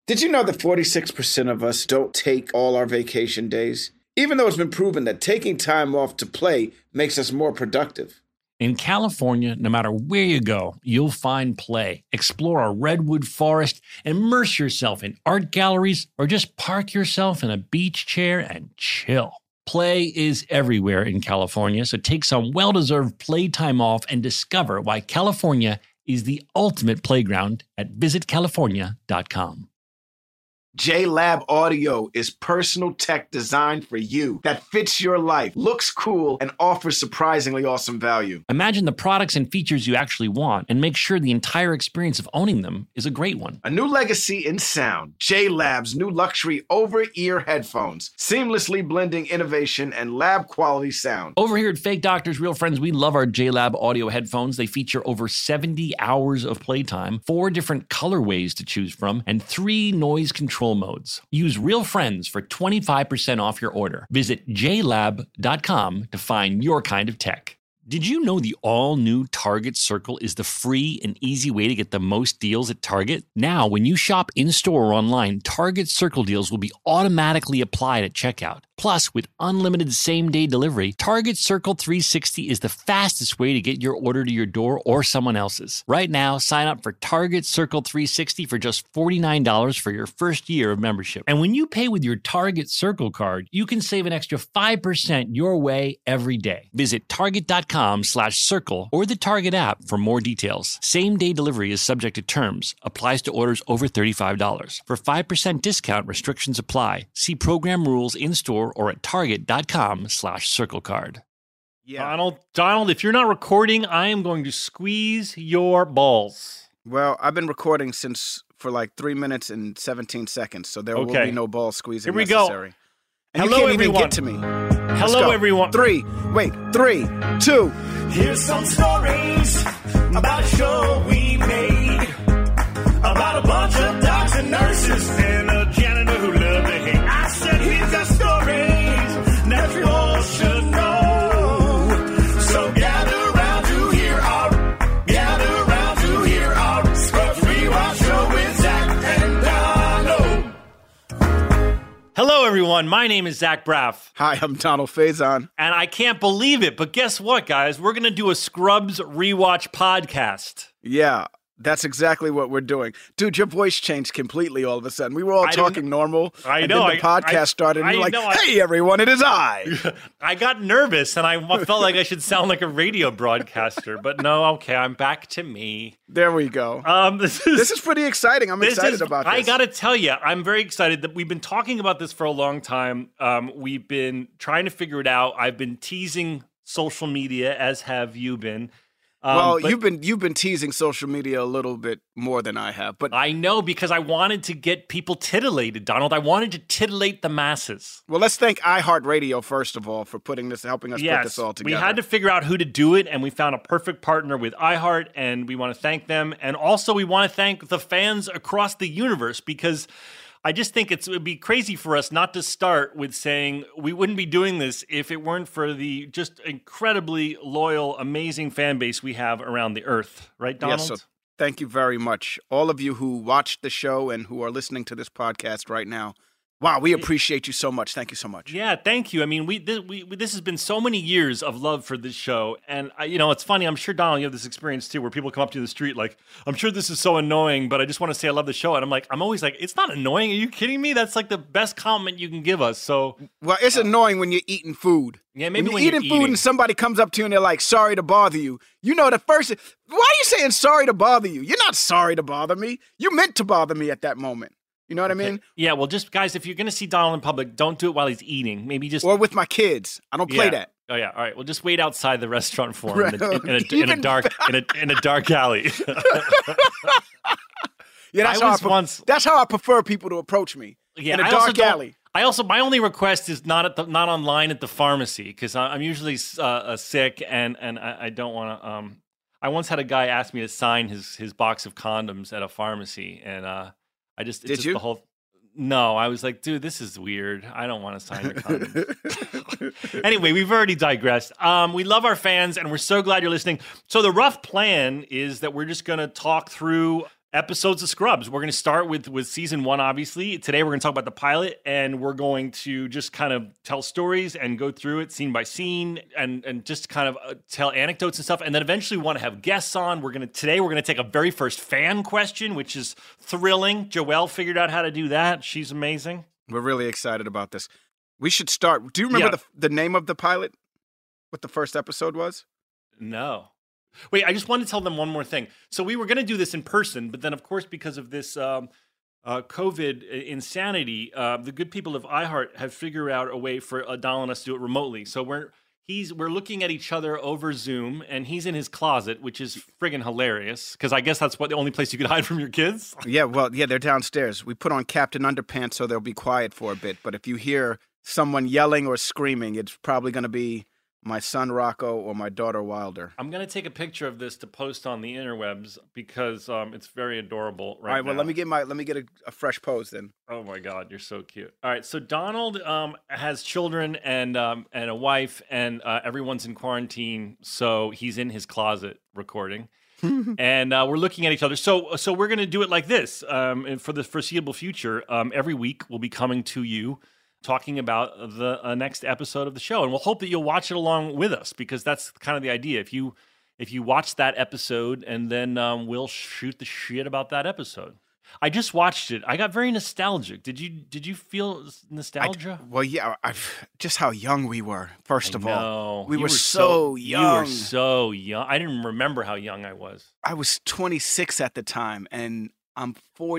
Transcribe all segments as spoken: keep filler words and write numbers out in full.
Did you know that forty-six percent of us don't take all our vacation days? Even though it's been proven that taking time off to play makes us more productive. In California, no matter where you go, you'll find play. Explore a redwood forest, immerse yourself in art galleries, or just park yourself in a beach chair and chill. Play is everywhere in California, so take some well-deserved playtime off and discover why California is the ultimate playground at visit california dot com. J-Lab Audio is personal tech designed for you that fits your life, looks cool, and offers surprisingly awesome value. Imagine the products and features you actually want and make sure the entire experience of owning them is a great one. A new legacy in sound. J-Lab's new luxury over-ear headphones, seamlessly blending innovation and lab-quality sound. Over here at Fake Doctors, Real Friends, we love our J-Lab Audio headphones. They feature over seventy hours of playtime, four different colorways to choose from, and three noise control modes. Use Real Friends for twenty-five percent off your order. Visit j lab dot com to find your kind of tech. Did you know the all-new Target Circle is the free and easy way to get the most deals at Target? Now, when you shop in-store or online, Target Circle deals will be automatically applied at checkout. Plus, with unlimited same-day delivery, Target Circle three sixty is the fastest way to get your order to your door or someone else's. Right now, sign up for Target Circle three sixty for just forty-nine dollars for your first year of membership. And when you pay with your Target Circle card, you can save an extra five percent your way every day. Visit target dot com slash circle or the Target app for more details. Same-day delivery is subject to terms. Applies to orders over thirty-five dollars. For five percent discount, restrictions apply. See program rules in-store or at target dot com slash circle card. Yeah. Donald, Donald, if you're not recording, I am going to squeeze your balls. Well, I've been recording since for like three minutes and seventeen seconds, so there okay. will be no ball squeezing Here we necessary. Go. And Hello, you can't everyone. even get to me. Hello, everyone. Three. Wait. Three, two. Here's some stories about a show we made about a bunch of docs and nurses and a janitor who loved to hate. I said, here's the stories that you all should know. So gather around to hear our, gather around to hear our Scrubs Rewatch show with Zach and Donald. Hello, everyone. My name is Zach Braff. Hi, I'm Donald Faison. And I can't believe it, but guess what, guys? We're going to do a Scrubs Rewatch podcast. Yeah. That's exactly what we're doing. Dude, your voice changed completely all of a sudden. We were all I talking normal. I and know. Then the I, podcast I, started and I you're like, know, hey, I, everyone, it is I. I got nervous and I felt like I should sound like a radio broadcaster. But no, okay, I'm back to me. There we go. Um, this, is, this is pretty exciting. I'm excited is, about this. I got to tell you, I'm very excited that we've been talking about this for a long time. Um, we've been trying to figure it out. I've been teasing social media, as have you been. Um, well, but, you've been you've been teasing social media a little bit more than I have, but I know because I wanted to get people titillated, Donald. I wanted to titillate the masses. Well, let's thank iHeartRadio first of all for putting this, helping us yes, put this all together. We had to figure out who to do it, and we found a perfect partner with iHeart, and we want to thank them, and also we want to thank the fans across the universe because I just think it's, it would be crazy for us not to start with saying we wouldn't be doing this if it weren't for the just incredibly loyal, amazing fan base we have around the earth. Right, Donald? Yes, so thank you very much. All of you who watched the show and who are listening to this podcast right now. Wow, we appreciate you so much. Thank you so much. Yeah, thank you. I mean, we this, we this has been so many years of love for this show, and I, you know, it's funny. I'm sure Donald, you have this experience too, where people come up to you in the street like, "I'm sure this is so annoying, but I just want to say I love the show." And I'm like, I'm always like, "It's not annoying. Are you kidding me? That's like the best compliment you can give us." So, well, it's uh, annoying when you're eating food. Yeah, maybe when, when you're you're eating eating food and somebody comes up to you and they're like, "Sorry to bother you." You know, the first, why are you saying sorry to bother you? You're not sorry to bother me. You meant to bother me at that moment. You know what okay. I mean? Yeah, well, just guys, if you're going to see Donald in public, don't do it while he's eating. Maybe just... Or with my kids. I don't play yeah. that. Oh, yeah. All right. Well, just wait outside the restaurant for him Right. in, a, in, a, in, a dark, in, a, in a dark alley. yeah, that's I how was I pre- once... That's how I prefer people to approach me. Yeah, in a I dark also alley. I also, my only request is not at the, not online at the pharmacy because I'm usually uh, uh, sick and, and I, I don't want to... Um, I once had a guy ask me to sign his, his box of condoms at a pharmacy and uh, I just... It's Did just you? The whole, No, I was like, dude, this is weird. I don't want to sign your condoms. Anyway, we've already digressed. Um, we love our fans, and we're so glad you're listening. So the rough plan is that we're just going to talk through episodes of Scrubs. We're going to start with with season one, obviously. Today we're going to talk about the pilot, and we're going to just kind of tell stories and go through it scene by scene, and and just kind of uh, tell anecdotes and stuff. And then eventually we want to have guests on. We're going to today we're going to take a very first fan question, which is thrilling. Joelle figured out how to do that. She's amazing. We're really excited about this. We should start. Do you remember Yeah. the the name of the pilot? What the first episode was? No. Wait, I just wanted to tell them one more thing. So we were going to do this in person, but then, of course, because of this um, uh, COVID insanity, uh, the good people of iHeart have figured out a way for uh, Donald and us to do it remotely. So we're he's we're looking at each other over Zoom, and he's in his closet, which is friggin' hilarious, because I guess that's what the only place you could hide from your kids. Yeah, well, yeah, they're downstairs. We put on Captain Underpants so they'll be quiet for a bit. But if you hear someone yelling or screaming, it's probably going to be my son Rocco or my daughter Wilder. I'm going to take a picture of this to post on the interwebs because um, it's very adorable right All right, well, now. let me get my let me get a, a fresh pose then. Oh my God, you're so cute. All right, so Donald um, has children and um, and a wife, and uh, everyone's in quarantine, so he's in his closet recording, and uh, we're looking at each other. So so we're gonna do it like this, um, and for the foreseeable future. Um, every week we'll be coming to you, talking about the uh, next episode of the show, and we'll hope that you'll watch it along with us, because that's kind of the idea. If you if you watch that episode, and then um, we'll shoot the shit about that episode. I just watched it. I got very nostalgic. Did you Did you feel nostalgia? I, well, yeah, I've, just how young we were. First of all, No, we you were so You young. were so young. I didn't remember how young I was. I was twenty-six at the time, and I'm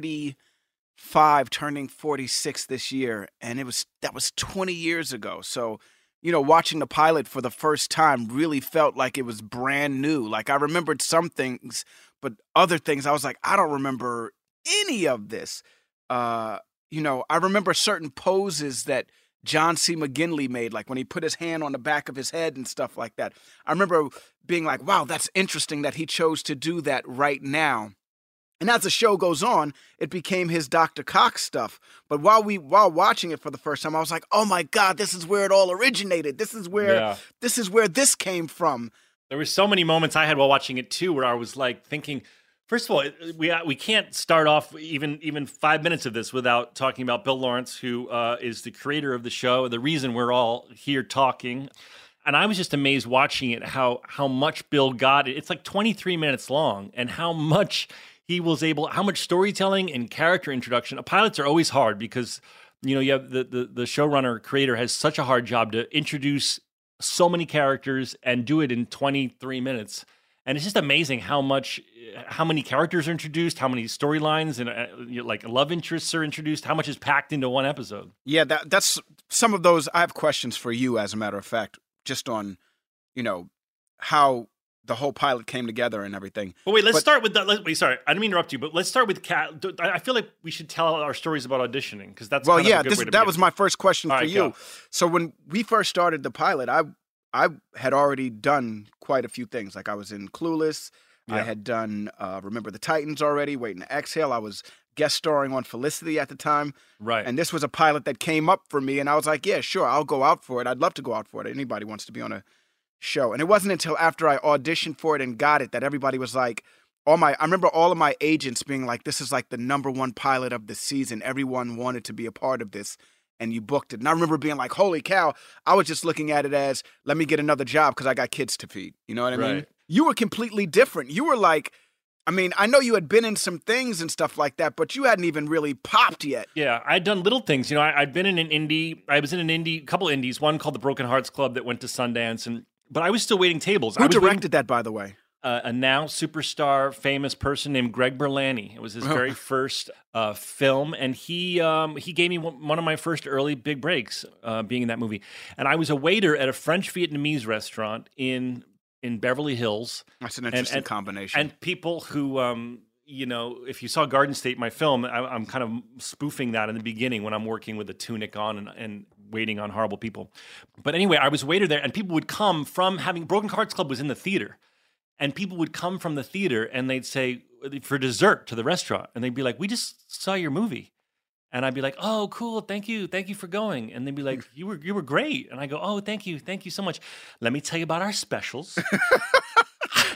forty-five, turning forty-six this year, and it was that was twenty years ago. So, you know, watching the pilot for the first time really felt like it was brand new. Like I remembered some things, but other things I was like, I don't remember any of this. Uh, you know, I remember certain poses that John C. McGinley made, like when he put his hand on the back of his head and stuff like that. I remember being like, wow, that's interesting that he chose to do that right now. And as the show goes on, it became his Doctor Cox stuff. But while we while watching it for the first time, I was like, oh my God, this is where it all originated. This is where Yeah. this is where this came from. There were so many moments I had while watching it too, where I was like thinking, first of all, we we can't start off even even five minutes of this without talking about Bill Lawrence, who uh, is the creator of the show, the reason we're all here talking. And I was just amazed watching it, how how much Bill got it. It's like twenty-three minutes long, and how much he was able, how much storytelling and character introduction. Pilots are always hard because, you know, you have the the, the showrunner creator has such a hard job to introduce so many characters and do it in twenty-three minutes. And it's just amazing how much, how many characters are introduced, how many storylines and uh, you know, like love interests are introduced, how much is packed into one episode. Yeah, that that's some of those. I have questions for you, as a matter of fact, just on, you know, how the whole pilot came together and everything. But wait, let's But- start with that. Let, wait, sorry, I didn't mean to interrupt you, but let's start with Cat. I I feel like we should tell our stories about auditioning, because that's Well, kind of yeah, a good this, way to that begin. was my first question All for right, you. go. So when we first started the pilot, I I had already done quite a few things. Like I was in Clueless. I Yeah. had done uh, Remember the Titans already, Waiting to Exhale. I was guest starring on Felicity at the time. Right. And this was a pilot that came up for me, and I was like, yeah, sure, I'll go out for it. I'd love to go out for it. Anybody wants to be on a show. And it wasn't until after I auditioned for it and got it that everybody was like, all my, I remember all of my agents being like, this is like the number one pilot of the season. Everyone wanted to be a part of this, and you booked it. And I remember being like, holy cow, I was just looking at it as, let me get another job because I got kids to feed. You know what I mean? Right. You were completely different. You were like, I mean, I know you had been in some things and stuff like that, but you hadn't even really popped yet. Yeah, I'd done little things. You know, I, I'd been in an indie. I was in an indie, a couple indies. One called the Broken Hearts Club that went to Sundance, and but I was still waiting tables. I Who was waiting- directed that, by the way? uh, a now superstar, famous person named Greg Berlanti. It was his very first uh, film, and he um, he gave me one, one of my first early big breaks, uh, being in that movie. And I was a waiter at a French Vietnamese restaurant in in Beverly Hills. That's an interesting and, combination. And people who, um, you know, if you saw Garden State, my film, I, I'm kind of spoofing that in the beginning when I'm working with a tunic on and, and waiting on horrible people. But anyway, I was a waiter there, and people would come from having Broken Hearts Club was in the theater. And people would come from the theater and they'd say, for dessert to the restaurant. And they'd be like, we just saw your movie. And I'd be like, oh, cool. Thank you. Thank you for going. And they'd be like, you were you were great. And I go, oh, thank you. Thank you so much. Let me tell you about our specials.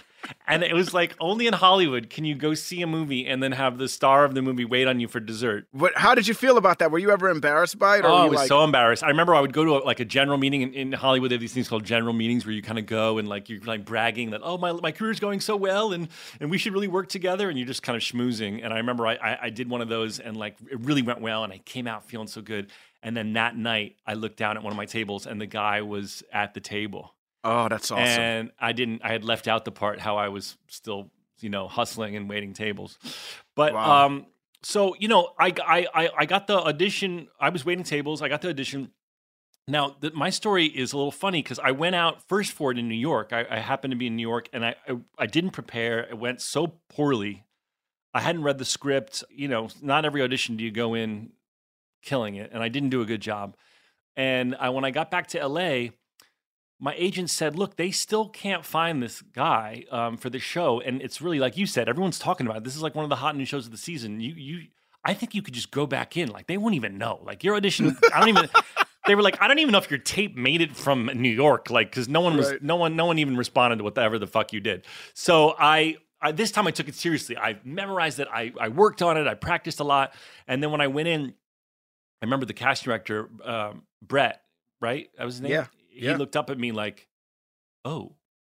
And it was like, only in Hollywood can you go see a movie and then have the star of the movie wait on you for dessert. What? How did you feel about that? Were you ever embarrassed by it? Or Oh, were I you was like, so embarrassed. I remember I would go to a, like a general meeting in, in Hollywood. They have these things called general meetings where you kind of go and like you're like bragging that, oh, my my career's going so well and and we should really work together. And you're just kind of schmoozing. And I remember I, I I did one of those and like it really went well and I came out feeling so good. And then that night I looked down at one of my tables and the guy was at the table. Oh, that's awesome. And I didn't. I had left out the part how I was still, you know, hustling and waiting tables. But Wow. um, so you know, I I I I got the audition. I was waiting tables. I got the audition. Now, the, my story is a little funny because I went out first for it in New York. I, I happened to be in New York, and I, I I didn't prepare. It went so poorly. I hadn't read the script. You know, not every audition do you go in killing it, and I didn't do a good job. And I, when I got back to L A, my agent said, look, they still can't find this guy um, for the show. And it's really, like you said, everyone's talking about it. This is like one of the hot new shows of the season. You, you, I think you could just go back in. Like, they won't even know. Like, your audition, I don't even, they were like, I don't even know if your tape made it from New York. Like, because no one was, Right. no one, no one even responded to whatever the fuck you did. So I, I, this time I took it seriously. I memorized it. I, I worked on it. I practiced a lot. And then when I went in, I remember the casting director, um, Brett, right? That was his name? Yeah. He Yeah. looked up at me like, oh,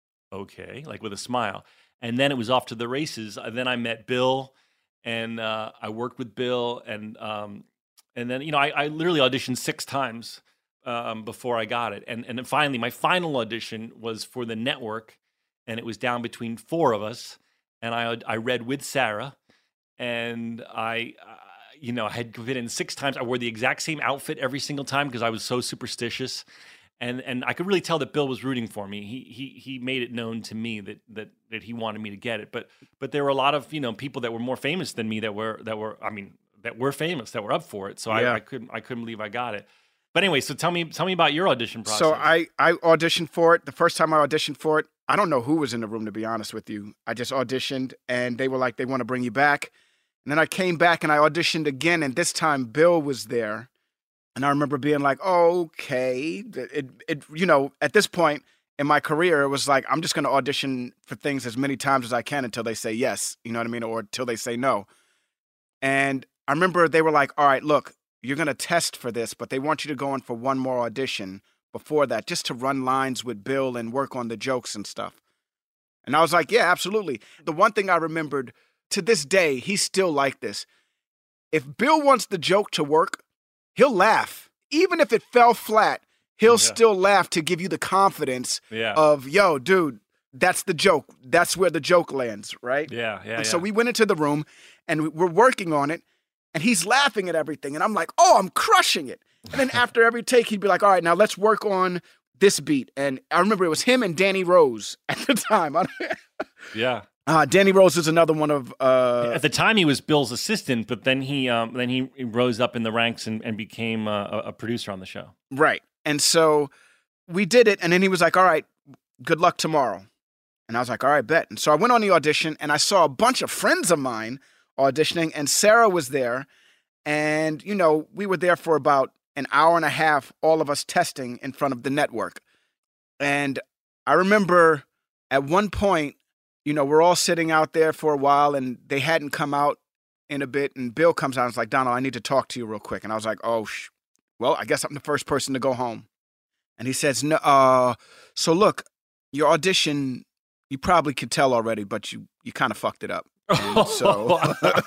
okay, like with a smile. And then it was off to the races. Uh, Then I met Bill, and uh, I worked with Bill, and um, and then you know I, I literally auditioned six times um, before I got it, and and then finally my final audition was for the network, and it was down between four of us, and I I read with Sarah, and I. Uh, you know, I had been in six times. I wore the exact same outfit every single time because I was so superstitious. And and I could really tell that Bill was rooting for me. He he he made it known to me that that that he wanted me to get it. But but there were a lot of, you know, people that were more famous than me that were that were I mean that were famous that were up for it. So Yeah. I, I couldn't I couldn't believe I got it. But anyway, so tell me tell me about your audition process. So I, I auditioned for it. The first time I auditioned for it, I don't know who was in the room, to be honest with you. I just auditioned, and they were like, they want to bring you back. And then I came back, and I auditioned again, and this time Bill was there. And I remember being like, oh, okay. It, it, you know, at this point in my career, it was like, I'm just going to audition for things as many times as I can until they say yes, you know what I mean? Or until they say no. And I remember they were like, all right, look, you're going to test for this, but they want you to go in for one more audition before that, just to run lines with Bill and work on the jokes and stuff. And I was like, yeah, absolutely. The one thing I remembered, to this day, he's still like this. If Bill wants the joke to work, he'll laugh. Even if it fell flat, he'll Yeah. still laugh to give you the confidence yeah. of, yo, dude, that's the joke. That's where the joke lands, right? yeah, yeah. And so yeah. we went into the room, and we're working on it, and he's laughing at everything. And I'm like, oh, I'm crushing it. And then after every take, he'd be like, all right, now let's work on this beat. And I remember it was him and Danny Rose at the time. yeah. Uh, Danny Rose is another one of uh, At the time, he was Bill's assistant, but then he um, then he rose up in the ranks and, and became a, a producer on the show. right. And so we did it, and then he was like, all right, good luck tomorrow. And I was like, all right, bet. And so I went on the audition, and I saw a bunch of friends of mine auditioning, and Sarah was there. And, you know, we were there for about an hour and a half, all of us testing in front of the network. And I remember at one point, you know, we're all sitting out there for a while, and they hadn't come out in a bit. And Bill comes out and is like, Donald, I need to talk to you real quick. And I was like, oh, sh- well, I guess I'm the first person to go home. And he says, no, uh, so look, your audition, you probably could tell already, but you, you kind of fucked it up. And so,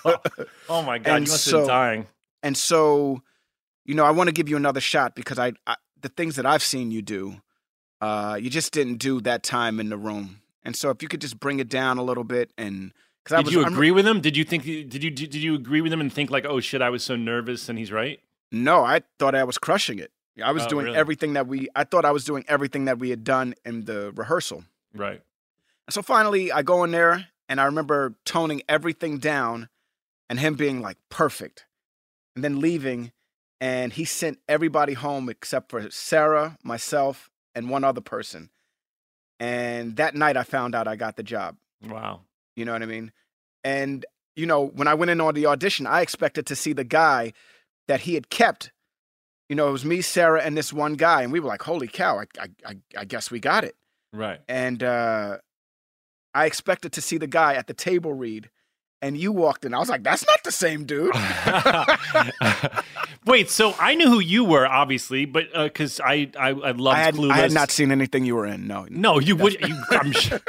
oh my God, And you must so- have been dying. and so, you know, I want to give you another shot because I, I the things that I've seen you do, uh, you just didn't do that time in the room. And so if you could just bring it down a little bit, and because I Did was, you I'm- agree with him? Did you think? Did you did you agree with him and think like, oh shit, I was so nervous and he's right? no, I thought I was crushing it. I was Oh, doing really? everything that we, I thought I was doing everything that we had done in the rehearsal. Right. And so finally I go in there, and I remember toning everything down and him being like, perfect. And then leaving, and he sent everybody home except for Sarah, myself, and one other person. And that night I found out I got the job. Wow. You know what I mean? And, you know, when I went in on the audition, I expected to see the guy that he had kept. You know, it was me, Sarah, and this one guy. And we were like, holy cow, I, I, I, I guess we got it. Right. And uh, I expected to see the guy at the table read, and you walked in. I was like, that's not the same dude. Wait, so I knew who you were, obviously, but because uh, I, I I loved I had, Clueless. I had not seen anything you were in. No, no, you would. You, I'm sure.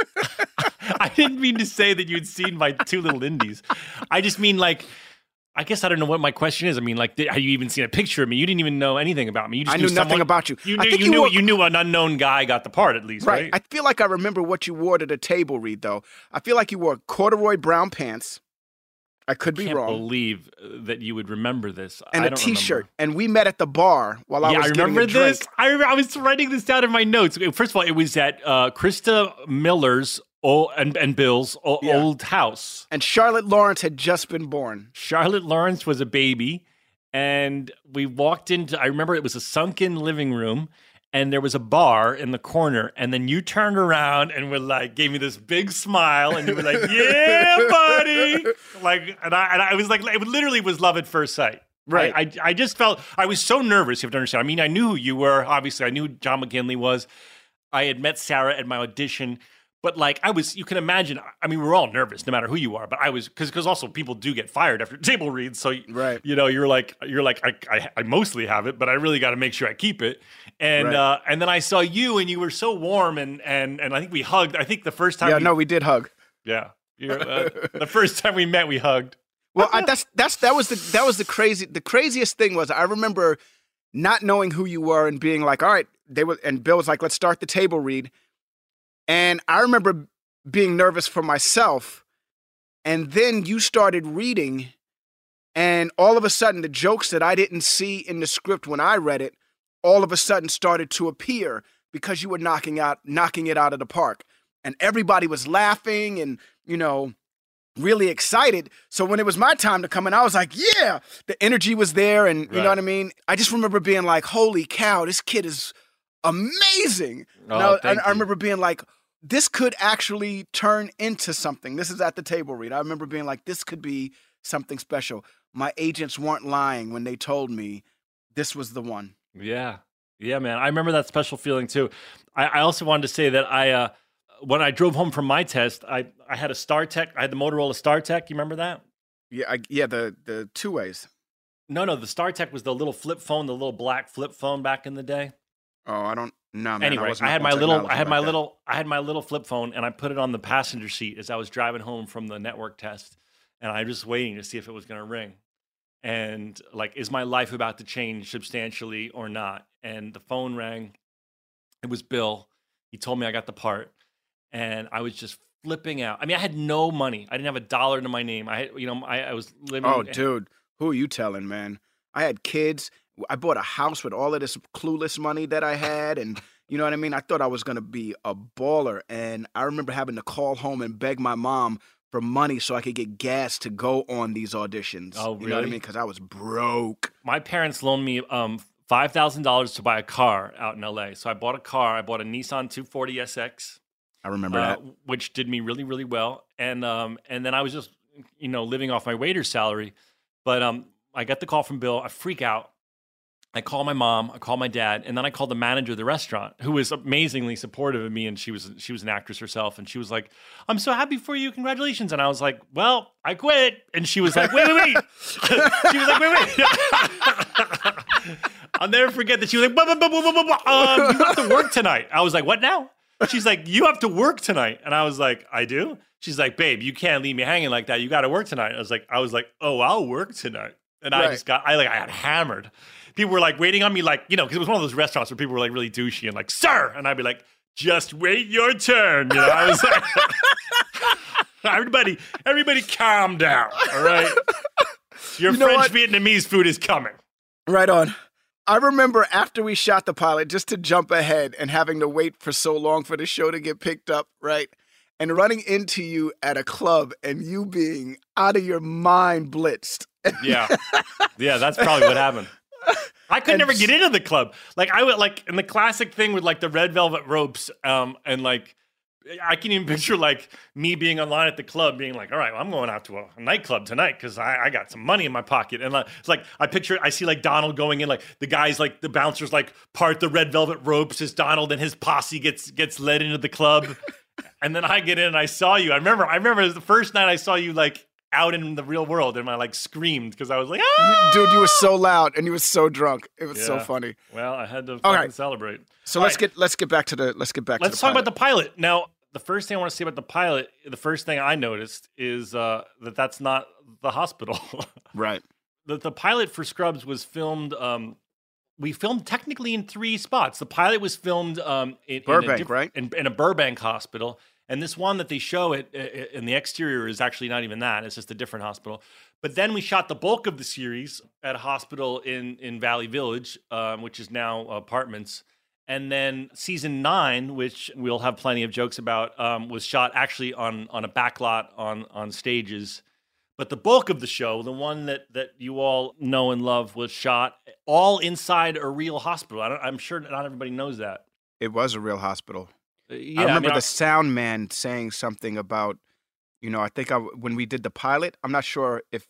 I didn't mean to say that you'd seen my two little indies. I just mean like. I guess I don't know what my question is. I mean, like, did, have you even seen a picture of me? You didn't even know anything about me. You just I knew, knew someone, nothing about you. You I knew, think you, you knew, were- you knew an unknown guy got the part, at least, right? Right. I feel like I remember what you wore to the table read, though. I feel like you wore corduroy brown pants. I could be I can't wrong. believe that you would remember this. And I a don't T-shirt. remember. And we met at the bar while I yeah, was I getting remember a drink. this. I, remember, I was writing this down in my notes. First of all, it was at uh, Krista Miller's old, and, and Bill's o- Yeah. old house. And Charlotte Lawrence had just been born. Charlotte Lawrence was a baby. And we walked into, I remember it was a sunken living room, and there was a bar in the corner. And then you turned around and were like, gave me this big smile, and you were like, yeah, buddy. Like, and I, and I was like, it literally was love at first sight. Right. I, I, I just felt, I was so nervous, you have to understand. I mean, I knew who you were. Obviously, I knew who John McGinley was. I had met Sarah at my audition. But like I was, you can imagine, I mean, we're all nervous no matter who you are, but I was, because because also people do get fired after table reads. So, Right. you know, you're like, you're like, I, I, I mostly have it, but I really got to make sure I keep it. And Right. uh, and then I saw you and you were so warm and and and I think we hugged. I think the first time. Yeah, we, no, we did hug. Yeah. You're, uh, the first time we met, we hugged. Well, I, that's that's that was the that was the crazy the craziest thing was I remember not knowing who you were and being like, all right, they were, and Bill was like, let's start the table read. And I remember being nervous for myself. And then you started reading, and all of a sudden, the jokes that I didn't see in the script when I read it, all of a sudden started to appear because you were knocking out, knocking it out of the park. And everybody was laughing and, you know, really excited. So when it was my time to come in, I was like, yeah, the energy was there. And you Right. know what I mean? I just remember being like, holy cow, this kid is amazing. Oh, And I, I, thank I you. remember being like, this could actually turn into something. This is at the table read. I remember being like, this could be something special. My agents weren't lying when they told me this was the one. Yeah. Yeah, man. I remember that special feeling too. I, I also wanted to say that I, uh, when I drove home from my test, I, I had a StarTech. I had the Motorola StarTech. You remember that? Yeah, I, yeah, the the two ways. No, no. The StarTech was the little flip phone, the little black flip phone back in the day. Oh, I don't know, man. Anyway, wasn't I, up had on my little, technology I had like my that. little, I had my little flip phone, and I put it on the passenger seat as I was driving home from the network test, and I was just waiting to see if it was going to ring, and like, is my life about to change substantially or not? And the phone rang. It was Bill. He told me I got the part, and I was just flipping out. I mean, I had no money. I didn't have a dollar to my name. I had, you know, I, I was living. Oh, dude, who are you telling, man? I had kids. I bought a house with all of this Clueless money that I had, and you know what I mean? I thought I was gonna be a baller, and I remember having to call home and beg my mom for money so I could get gas to go on these auditions. Oh, You know what I really? mean? Because I was broke. My parents loaned me um, five thousand dollars to buy a car out in L A. So I bought a car. I bought a Nissan two forty S X, I remember uh, that. which did me really, really well. And um, and then I was just, you know, living off my waiter's salary. But um, I got the call from Bill. I freak out. I call my mom. I call my dad, and then I call the manager of the restaurant, who was amazingly supportive of me. And she was she was an actress herself, and she was like, "I'm so happy for you. Congratulations!" And I was like, "Well, I quit." And she was like, "Wait, wait, wait." She was like, "Wait, wait." I'll never forget that. She was like, "Blah, blah, blah, blah, blah, blah. Um, you have to work tonight." I was like, "What now?" She's like, "You have to work tonight." And I was like, "I do?" She's like, "Babe, you can't leave me hanging like that. You got to work tonight." I was like, I was like, "Oh, I'll work tonight." And I Right. just got, I like, I got hammered. People were like waiting on me, like, you know, because it was one of those restaurants where people were like really douchey and like, "Sir," and I'd be like, "Just wait your turn." You know, I was like, everybody, everybody, calm down. All right, your You know French what? Vietnamese food is coming. Right on. I remember after we shot the pilot, just to jump ahead and having to wait for so long for the show to get picked up, right? And running into you at a club and you being out of your mind blitzed. Yeah, yeah, that's probably what happened. I could And never s- get into the club. Like I would like in the classic thing with like the red velvet ropes, um, and like I can even picture like me being online at the club, being like, "All right, well, I'm going out to a, a nightclub tonight because I, I got some money in my pocket." And like, it's like I picture, I see like Donald going in, like the guys, like the bouncers, like part the red velvet ropes as Donald and his posse gets gets led into the club. And then I get in and I saw you. I remember, I remember it was the first night I saw you like out in the real world, and I like screamed because I was like, ah! Dude, you were so loud and you were so drunk. It was Yeah. so funny. Well, I had to All fucking right. celebrate. So All let's right. get let's get back to the let's get back Let's to the talk pilot. about the pilot. Now, the first thing I want to say about the pilot, the first thing I noticed is uh, that that's not the hospital. Right. the, the pilot for Scrubs was filmed. Um, we filmed technically in three spots. The pilot was filmed um, in, Burbank, in a diff- right? In, in a Burbank hospital. And this one that they show it uh, in the exterior is actually not even that. It's just a different hospital. But then we shot the bulk of the series at a hospital in, in Valley Village, um, which is now apartments. And then season nine, which we'll have plenty of jokes about, um, was shot actually on on a back lot on on stages. But the bulk of the show, the one that that you all know and love, was shot all inside a real hospital. I don't, I'm sure not everybody knows that. It was a real hospital. Uh, Yeah, I remember mean, the sound man saying something about, you know, I think I, when we did the pilot, I'm not sure if,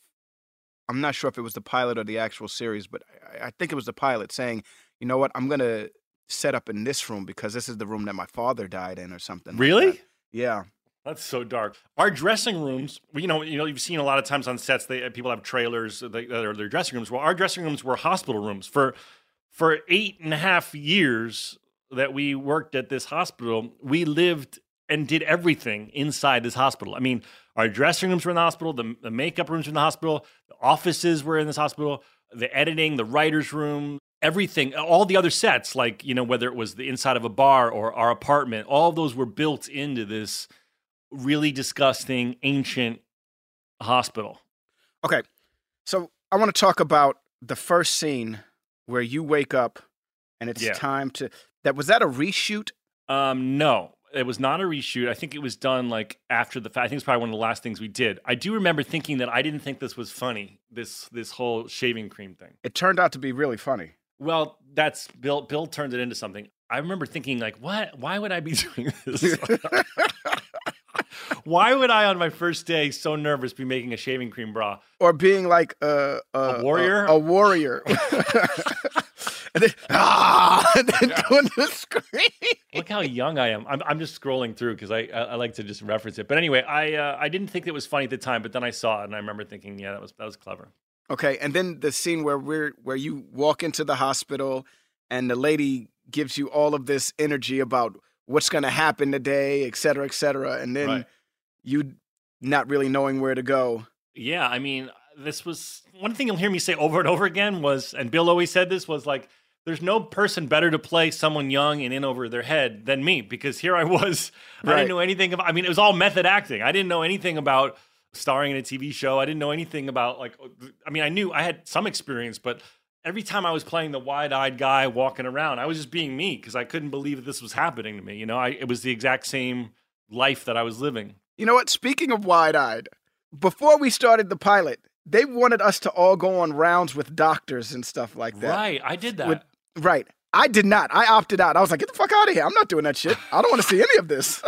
I'm not sure if it was the pilot or the actual series, but I, I think it was the pilot saying, you know what, I'm going to set up in this room because this is the room that my father died in or something. like Really? that. Yeah. That's so dark. Our dressing rooms, you know, you know, you've seen a lot of times on sets, they people have trailers that that are their dressing rooms. Well, our dressing rooms were hospital rooms for for eight and a half years that we worked at this hospital. We lived and did everything inside this hospital. I mean, our dressing rooms were in the hospital, the, the makeup rooms were in the hospital, the offices were in this hospital, the editing, the writer's room, everything, all the other sets, like, you know, whether it was the inside of a bar or our apartment, all of those were built into this really disgusting, ancient hospital. Okay. So I want to talk about the first scene where you wake up and it's Yeah. time to, that was that a reshoot? Um, no, it was not a reshoot. I think it was done like after the fact. I think it's probably one of the last things we did. I do remember thinking that I didn't think this was funny, this this whole shaving cream thing. It turned out to be really funny. Well, that's Bill. Bill turned it into something. I remember thinking like, what? Why would I be doing this? Why would I, on my first day, so nervous, be making a shaving cream bra? Or being like a, a, A warrior? A, a warrior. and then, ah, and then doing the scream. Look how young I am. I'm, I'm just scrolling through because I, I I like to just reference it. But anyway, I uh, I didn't think it was funny at the time, but then I saw it and I remember thinking, yeah, that was that was clever. Okay, and then the scene where we're where you walk into the hospital and the lady gives you all of this energy about what's going to happen today, et cetera, et cetera, and then Right. you not really knowing where to go. Yeah, I mean, this was one thing you'll hear me say over and over again was, and Bill always said this, was like, there's no person better to play someone young and in over their head than me, because here I was, I Right. didn't know anything about, I mean, it was all method acting. I didn't know anything about starring in a T V show. I didn't know anything about, like, I mean, I knew I had some experience, but every time I was playing the wide-eyed guy walking around, I was just being me because I couldn't believe that this was happening to me. You know, I, it was the exact same life that I was living. You know what? Speaking of wide-eyed, before we started the pilot, they wanted us to all go on rounds with doctors and stuff like that. Right, I did that. With- right. I did not. I opted out. I was like, get the fuck out of here. I'm not doing that shit. I don't want to see any of this.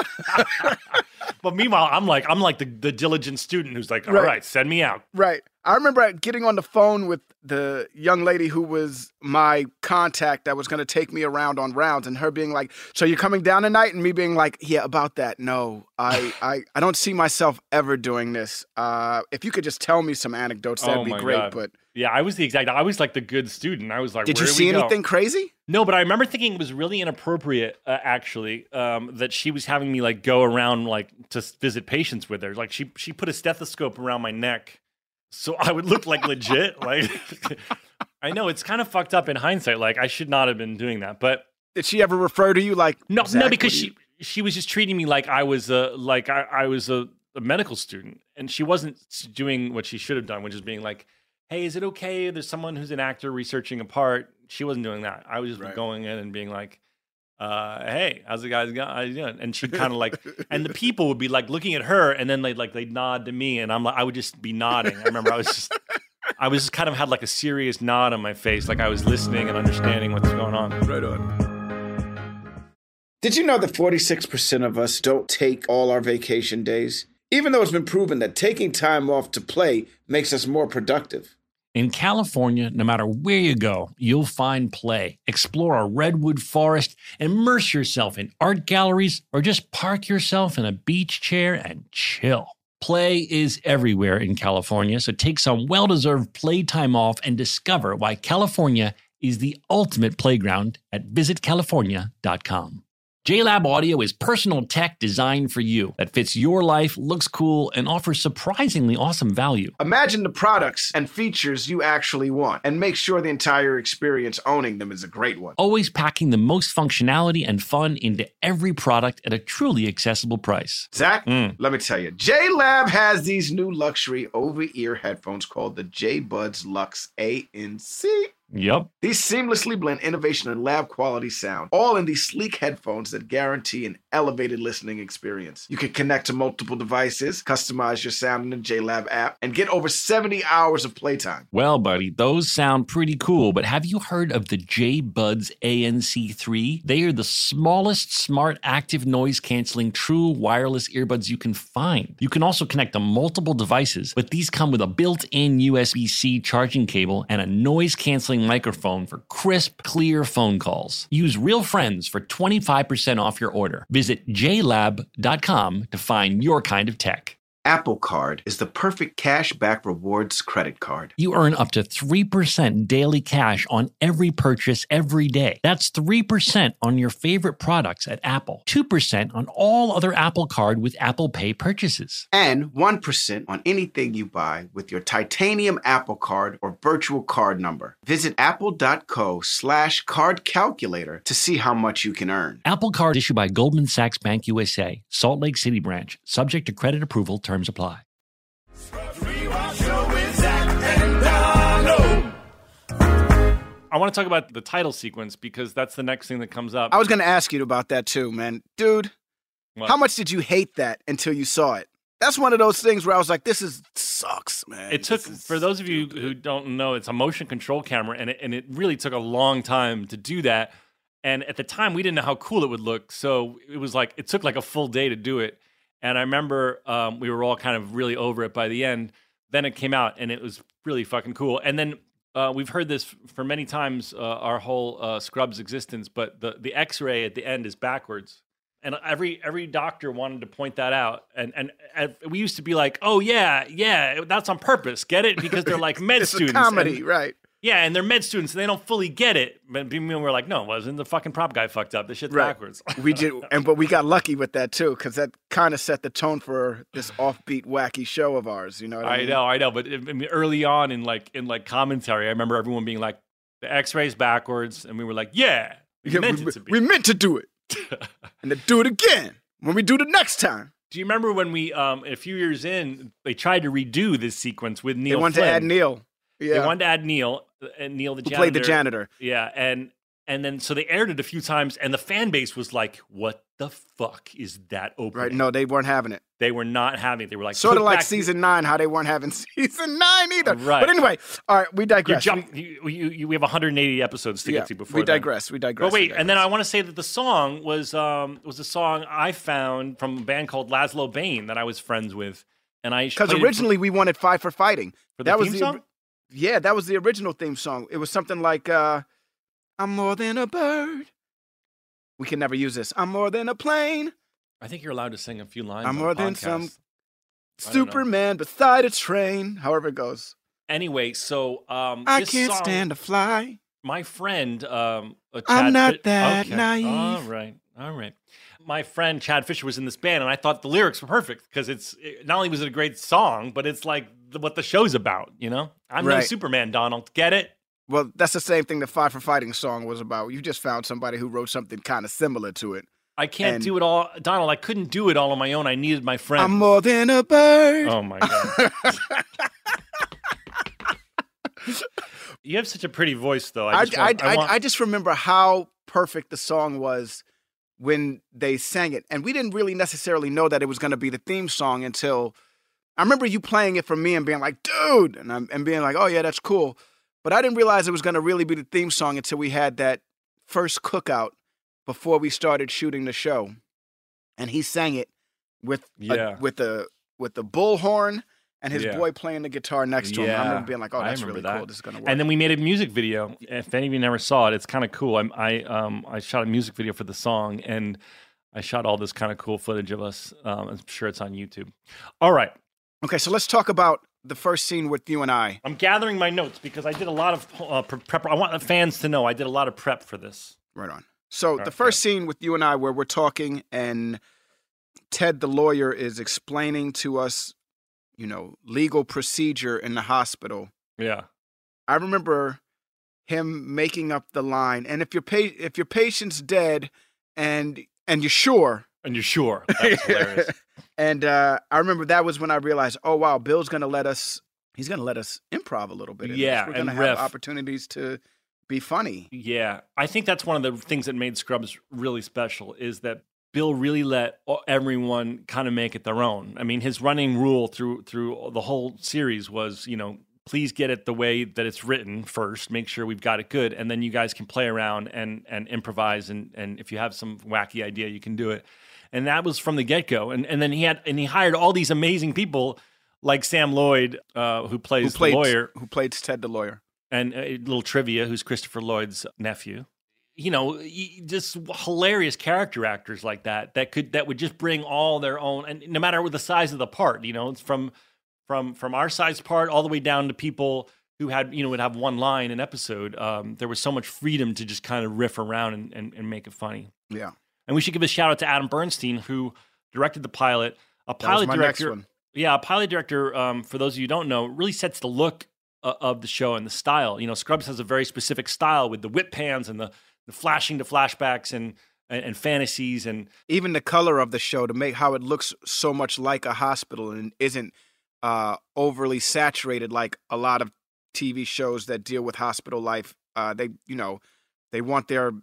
But meanwhile, I'm like, I'm like the, the diligent student who's like, all Right. right, send me out. Right. I remember getting on the phone with the young lady who was my contact that was going to take me around on rounds, and her being like, so you're coming down tonight? And me being like, yeah, about that. No, I, I, I don't see myself ever doing this. Uh, if you could just tell me some anecdotes, that'd Oh be my great. God. But Yeah, I was the exact, I was like the good student. I was like, did where you do see we go? anything crazy? No, but I remember thinking it was really inappropriate, uh, actually, um, that she was having me like go around like to s- visit patients with her. Like she she put a stethoscope around my neck, so I would look like legit. Like I know it's kind of fucked up in hindsight. Like I should not have been doing that, but Did she ever refer to you like no, Zach, no, because what do she you-" she was just treating me like I was a like I, I was a, a medical student, and she wasn't doing what she should have done, which is being like, hey, is it okay? There's someone who's an actor researching a part. She wasn't doing that. I was just Right. going in and being like, uh, hey, how's the guys going? How you doing? And she kind of like, and the people would be like looking at her, and then they'd like they'd nod to me, and I'm like, I would just be nodding. I remember I was just, I was just kind of had like a serious nod on my face, like I was listening and understanding what's going on. Right on. Did you know that forty-six percent of us don't take all our vacation days? Even though it's been proven that taking time off to play makes us more productive. In California, no matter where you go, you'll find play. Explore a redwood forest, immerse yourself in art galleries, or just park yourself in a beach chair and chill. Play is everywhere in California, so take some well-deserved playtime off and discover why California is the ultimate playground at visit california dot com. JLab Audio is personal tech designed for you that fits your life, looks cool, and offers surprisingly awesome value. Imagine the products and features you actually want, and make sure the entire experience owning them is a great one. Always packing the most functionality and fun into every product at a truly accessible price. Zach, Mm. let me tell you, JLab has these new luxury over-ear headphones called the J-Buds Lux A N C. Yep. These seamlessly blend innovation and lab-quality sound, all in these sleek headphones that guarantee an elevated listening experience. You can connect to multiple devices, customize your sound in the JLab app, and get over seventy hours of playtime. Well, buddy, those sound pretty cool, but have you heard of the J-Buds A N C three? They are the smallest smart active noise-canceling true wireless earbuds you can find. You can also connect to multiple devices, but these come with a built-in U S B-C charging cable and a noise-canceling microphone for crisp, clear phone calls. Use Real Friends for twenty-five percent off your order. Visit j lab dot com to find your kind of tech. Apple Card is the perfect cash back rewards credit card. You earn up to three percent daily cash on every purchase every day. That's three percent on your favorite products at Apple, two percent on all other Apple Card with Apple Pay purchases. And one percent on anything you buy with your titanium Apple Card or virtual card number. Visit apple.co slash card calculator to see how much you can earn. Apple Card issued by Goldman Sachs Bank U S A, Salt Lake City branch, subject to credit approval. Terms apply. I want to talk about the title sequence because that's the next thing that comes up. I was going to ask you about that too, man. Dude, What? how much did you hate that until you saw it? That's one of those things where I was like, this is sucks, man. It took, This is for those of you stupid. who don't know, it's a motion control camera, and it, and it really took a long time to do that. And at the time, we didn't know how cool it would look. So it was like, it took like a full day to do it. And I remember um, we were all kind of really over it by the end. Then it came out, and it was really fucking cool. And then uh, we've heard this for many times, uh, our whole uh, Scrubs existence, but the, the X-ray at the end is backwards. And every every doctor wanted to point that out. And, and and we used to be like, oh, yeah, yeah, that's on purpose. Get it? Because they're like med it's students. a comedy, and, right? yeah, and they're med students, and they don't fully get it. But we're like, no, wasn't the fucking prop guy fucked up? This shit's Right. backwards. We did, and but we got lucky with that too, because that kind of set the tone for this offbeat, wacky show of ours. You know what I, I mean? know, I know. But I mean, early on in like in like commentary, I remember everyone being like, the X-ray's backwards, and we were like, yeah, we Yeah, meant we, it to be. we meant to do it, and to do it again when we do the next time. Do you remember when we, um, a few years in, they tried to redo this sequence with Neil They wanted Flynn. to add Neil. Yeah, They wanted to add Neil, and Neil the who janitor. played the janitor. Yeah, and and then so they aired it a few times, and the fan base was like, "What the fuck is that opening?" Right? No, they weren't having it. They were not having it. They were like, Sort of "Put like back- season nine, how they weren't having season nine either. Right. But anyway, all right, we You digress. jump. You, you, you, we have one hundred eighty episodes to we, get yeah, to before we then. digress. We digress. But wait, we and then digress. I want to say that the song was um was a song I found from a band called Laszlo Bain that I was friends with, and I Because played it for- originally we wanted Five for Fighting. for the that was theme the song. Yeah, that was the original theme song. It was something like uh, I'm more than a bird. We can never use this. I'm more than a plane. I think you're allowed to sing a few lines. I'm on more the than podcast. some I don't know. Superman beside a train. However it goes. Anyway, so um, I this can't song, stand to fly. my friend, um, uh, Chad I'm not Fi- that okay. naive. All right, all right. My friend Chad Fisher was in this band, and I thought the lyrics were perfect because it's it, not only was it a great song, but it's like the, what the show's about. You know, I'm no Right. Superman, Donald. Get it? Well, that's the same thing the Five for Fighting song was about. You just found somebody who wrote something kind of similar to it. I can't And- do it all, Donald. I couldn't do it all on my own. I needed my friends. I'm more than a bird. Oh my god. You have such a pretty voice, though. I I, just, I, want, I, I, want- I just remember how perfect the song was when they sang it. And we didn't really necessarily know that it was going to be the theme song until I remember you playing it for me and being like, dude, and, I'm, and being like, oh, yeah, that's cool. But I didn't realize it was going to really be the theme song until we had that first cookout before we started shooting the show. And he sang it with Yeah. a, with the with the bullhorn and his Yeah. boy playing the guitar next to him. I Yeah, remember being like, "Oh, I that's remember really that. cool. This is gonna work." And then we made a music video. If any of you never saw it, it's kind of cool. I'm, I um I shot a music video for the song, and I shot all this kind of cool footage of us. Um, I'm sure it's on YouTube. All right, okay, so let's talk about the first scene with you and I. I'm gathering my notes because I did a lot of uh, pre- prep. I want the fans to know I did a lot of prep for this. Right on. So right, the first scene with you and I, where we're talking, and Ted, the lawyer, is explaining to us, you know, legal procedure in the hospital. Yeah. I remember him making up the line, and if your pa- if your patient's dead, and and you're sure, And you're sure. That's hilarious. and uh, I remember that was when I realized, oh wow, Bill's gonna let us. He's gonna let us improv a little bit. in this. Yeah, we're and gonna riff. have opportunities to be funny. Yeah, I think that's one of the things that made Scrubs really special is that Bill really let everyone kind of make it their own. I mean, his running rule through through the whole series was, you know, please get it the way that it's written first. Make sure we've got it good, and then you guys can play around and and improvise. And and if you have some wacky idea, you can do it. And that was from the get go. And and then he had and he hired all these amazing people like Sam Lloyd, uh, who plays Who played the lawyer, Who played Ted, the lawyer? and a little trivia, who's Christopher Lloyd's nephew. You know, y- just hilarious character actors like that that could that would just bring all their own, and no matter what the size of the part, you know, it's from from from our size part all the way down to people who had, you know, would have one line an episode. Um, there was so much freedom to just kind of riff around and, and, and make it funny. Yeah. And we should give a shout out to Adam Bernstein, who directed the pilot. A That was pilot my director. next one. Yeah, a pilot director, um, for those of you who don't know, really sets the look uh, of the show and the style. You know, Scrubs has a very specific style with the whip pans and the, the flashing to flashbacks and, and and fantasies and Even the color of the show, to make how it looks so much like a hospital and isn't uh, overly saturated like a lot of T V shows that deal with hospital life. Uh, they, you know, they want their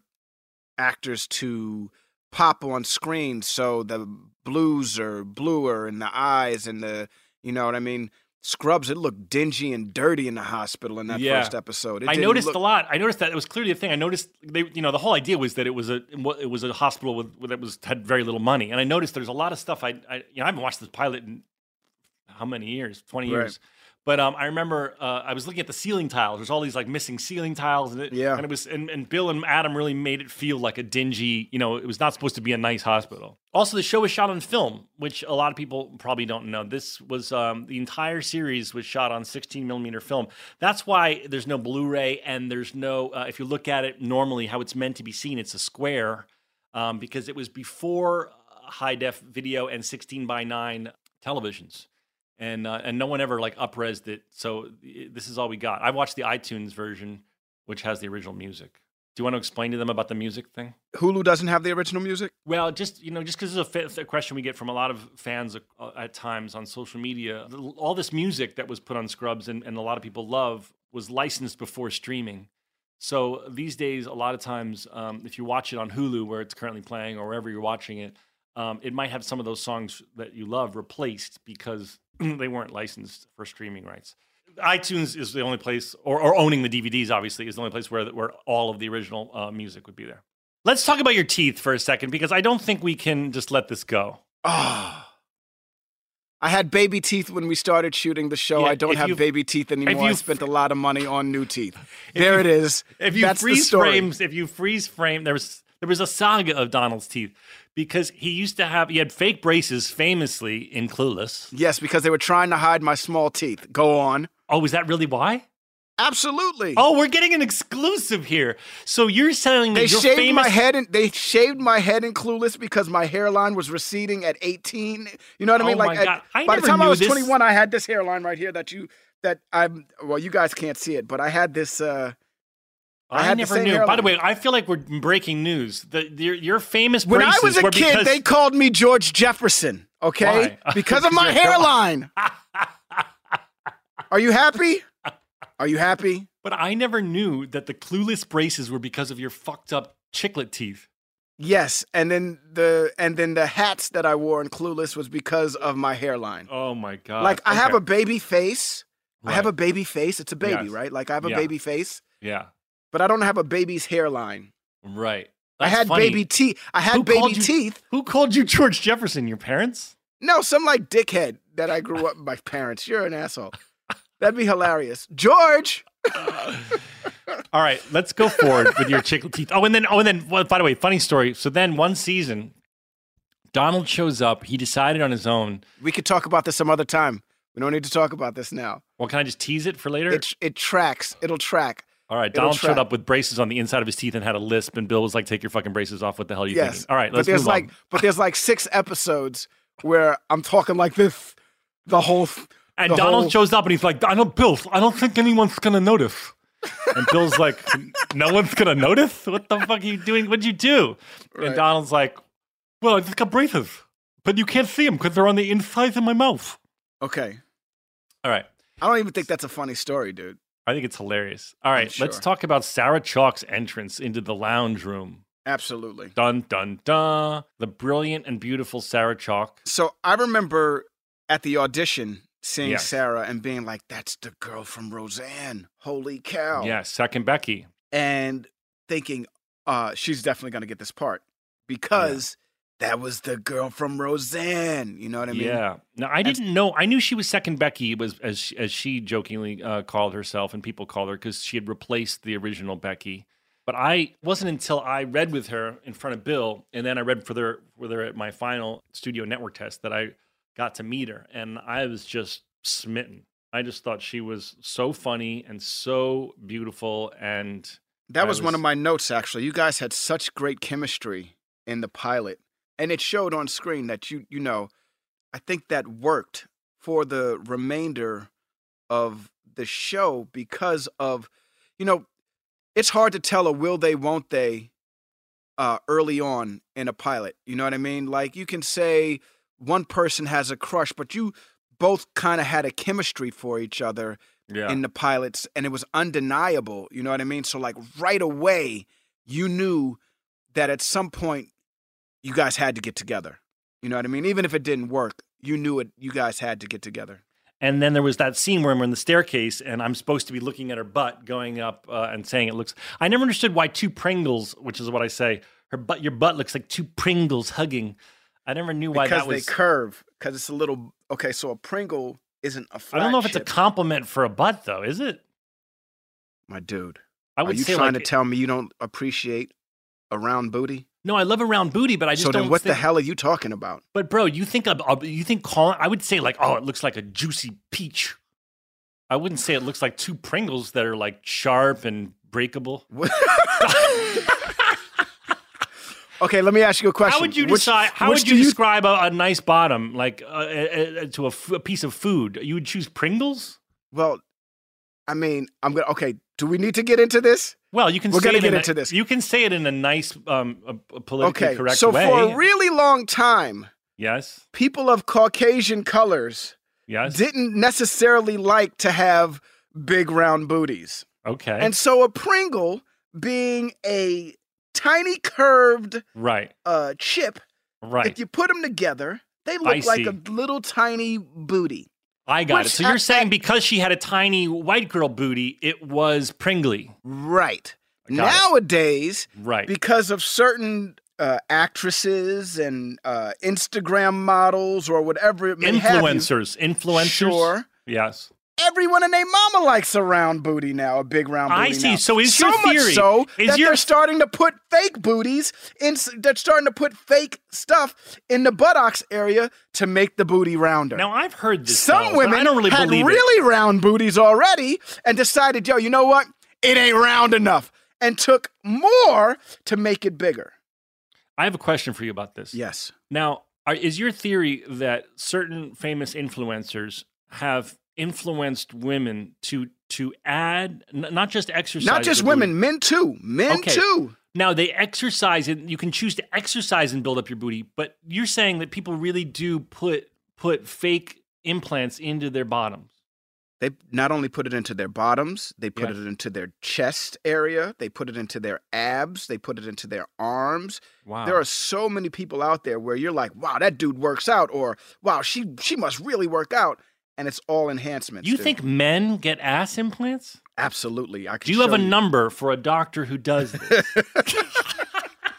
actors to pop on screen, so the blues are bluer in the eyes and the, you know what I mean? Scrubs, it looked dingy and dirty in the hospital in that Yeah. first episode. It I didn't noticed look- a lot. I noticed that it was clearly a thing. I noticed they, you know, the whole idea was that it was a it was a hospital with, with that was had very little money, and I noticed there's a lot of stuff. I, I you know I haven't watched this pilot in how many years? Twenty Right. years. But um, I remember uh, I was looking at the ceiling tiles. There's all these like missing ceiling tiles, and it, Yeah. and it was and, and Bill and Adam really made it feel like a dingy. You know, it was not supposed to be a nice hospital. Also, the show was shot on film, which a lot of people probably don't know. This was um, the entire series was shot on sixteen millimeter film. That's why there's no Blu-ray and there's no. Uh, if you look at it normally, how it's meant to be seen, it's a square, um, because it was before high def video and sixteen by nine televisions. And uh, and no one ever like up-resed it, so i- this is all we got. I watched the iTunes version, which has the original music. Do you want to explain to them about the music thing? Hulu doesn't have the original music? Well, just you know, just because it's a, fa- a question we get from a lot of fans uh, at times on social media, the- all this music that was put on Scrubs and, and a lot of people love was licensed before streaming. So these days, a lot of times, um, if you watch it on Hulu, where it's currently playing, or wherever you're watching it, um, it might have some of those songs that you love replaced because they weren't licensed for streaming rights. iTunes is the only place, or, or owning the D V Ds, obviously, is the only place where where all of the original uh, music would be there. Let's talk about your teeth for a second, because I don't think we can just let this go. Oh. I had baby teeth when we started shooting the show. Yeah, I don't if have you- baby teeth if anymore. I you- spent a lot of money on new teeth. If There you- it is. If you That's the freeze story. frames, if you freeze frame, there was there was a saga of Donald's teeth because he used to have he had fake braces, famously in Clueless. Yes, because they were trying to hide my small teeth. Go on. Oh, is that really why? Absolutely. Oh, we're getting an exclusive here. So you're saying that They you're shaved famous. my head and they shaved my head in Clueless because my hairline was receding at eighteen. You know what I mean? Oh like my at- God. I by the never time I knew was this. twenty-one, I had this hairline right here that you that I'm well, you guys can't see it, but I had this uh I I, had the never same knew. By hairline. the way, I feel like we're breaking news. The, your, your famous when I braces was a were kid, because they called me George Jefferson, okay? Why? Because of my Your hairline. hairline. Are you happy? Are you happy? But I never knew that the Clueless braces were because of your fucked up chiclet teeth. Yes, and then the and then the hats that I wore in Clueless was because of my hairline. Oh my god! Like I have Okay. a baby face. I have Right. a baby face. It's a baby, Yes. right? Like I have a Yeah. baby face, yeah, but I don't have a baby's hairline. right. I That's had funny. baby teeth. I had Who called baby you- teeth. Who called you George Jefferson? Your parents? No, some like dickhead that I grew up with my parents. You're an asshole. That'd be hilarious. George! All right, let's go forward with your chick teeth. Oh, and then, oh, and then, well, by the way, funny story. So then one season, Donald shows up. He decided on his own. We could talk about this some other time. We don't need to talk about this now. Well, can I just tease it for later? It, it tracks. It'll track. All right, It'll Donald track. showed up with braces on the inside of his teeth and had a lisp, and Bill was like, "Take your fucking braces off. What the hell are you Yes. thinking?" All right, But let's there's move like, on. but there's like six episodes where I'm talking like this the whole. And the Donald whole- shows up and he's like, "I don't, Bill. I don't think anyone's gonna notice." And Bill's like, "No one's gonna notice? What the fuck are you doing? What'd you do?" Right. And Donald's like, "Well, I just got braces, but you can't see them because they're on the inside of my mouth." Okay. All right. I don't even think that's a funny story, dude. I think it's hilarious. All right, sure. let's talk about Sarah Chalke's entrance into the lounge room. Absolutely. Dun, dun, dun. The brilliant and beautiful Sarah Chalke. So I remember at the audition seeing Yes. Sarah and being like, that's the girl from Roseanne. Holy cow. Yeah, second Becky. And thinking, uh, she's definitely going to get this part because that was the girl from Roseanne. You know what I mean? Yeah. Now, I didn't know. I knew she was second Becky, was as, she- as she jokingly uh, called herself and people called her because she had replaced the original Becky. But I wasn't until I read with her in front of Bill, and then I read for her, with her at my final studio network test that I got to meet her. And I was just smitten. I just thought she was so funny and so beautiful. And That I was, one was- of my notes, actually. You guys had such great chemistry in the pilot. And it showed on screen that you, you know, I think that worked for the remainder of the show because of, you know, it's hard to tell a will they, won't they uh, early on in a pilot. You know what I mean? Like you can say one person has a crush, but you both kind of had a chemistry for each other yeah. in the pilots, and it was undeniable. You know what I mean? So like right away, you knew that at some point you guys had to get together. You know what I mean? Even if it didn't work, you knew it. You guys had to get together. And then there was that scene where we're in the staircase, and I'm supposed to be looking at her butt, going up uh, and saying it looks. I never understood why two Pringles, which is what I say, her butt, your butt looks like two Pringles hugging. I never knew why Because that was. they curve. Because it's a little. Okay, so a Pringle isn't a flat I don't know if it's a chip. compliment for a butt, though. Is it? My dude, I are would you say trying like, to tell me you don't appreciate a round booty? no, I love a round booty, but I just So don't. then, what think, the hell are you talking about? But bro, you think a, a- you think calling? I would say like, oh, it looks like a juicy peach. I wouldn't say it looks like two Pringles that are like sharp and breakable. Okay, let me ask you a question. How would you Which- decide? How which would you, do describe a, a nice bottom, like uh, uh, uh, to a, f- a piece of food? You would choose Pringles? Well, I mean, I'm gonna. Okay, do we need to get into this? Well, you can. We're say gonna it get in a- into this. You can say it in a nice, um, a, a politically Okay, correct so way. for a really long time, yes, people of Caucasian colors yes. didn't necessarily like to have big round booties, okay, and so a Pringle, being a tiny curved right, uh, chip, right. if you put them together, they I look like see. a little tiny booty. I got it. which So you're I- saying I- because she had a tiny white girl booty, it was Pringly, Right. got it. Nowadays, right? because of certain uh, actresses and uh, Instagram models or whatever it may have you, Influencers, influencers. Sure. Yes. everyone and their mama likes a round booty now, a big round booty I see. now. So is so your much theory- so is that your- they're starting to put fake booties in. They're starting to put fake stuff in the buttocks area to make the booty rounder. Now I've heard this. Some though, but women I don't really had believe it. really round booties already and decided, yo, you know what? It ain't round enough, and took more to make it bigger. I have a question for you about this. Yes. Now, are, is your theory that certain famous influencers have influenced women to to add n- not just exercise, Not just their booty- women, men too. Men Okay. too. Now they exercise and you can choose to exercise and build up your booty, but you're saying that people really do put put fake implants into their bottoms. They not only put it into their bottoms, they put Yes. it into their chest area, they put it into their abs, they put it into their arms. Wow. There are so many people out there where you're like, wow, that dude works out, or wow, she she must really work out. And it's all enhancements. you dude. think men get ass implants? Absolutely. I can Do you have show a number for a doctor who does this?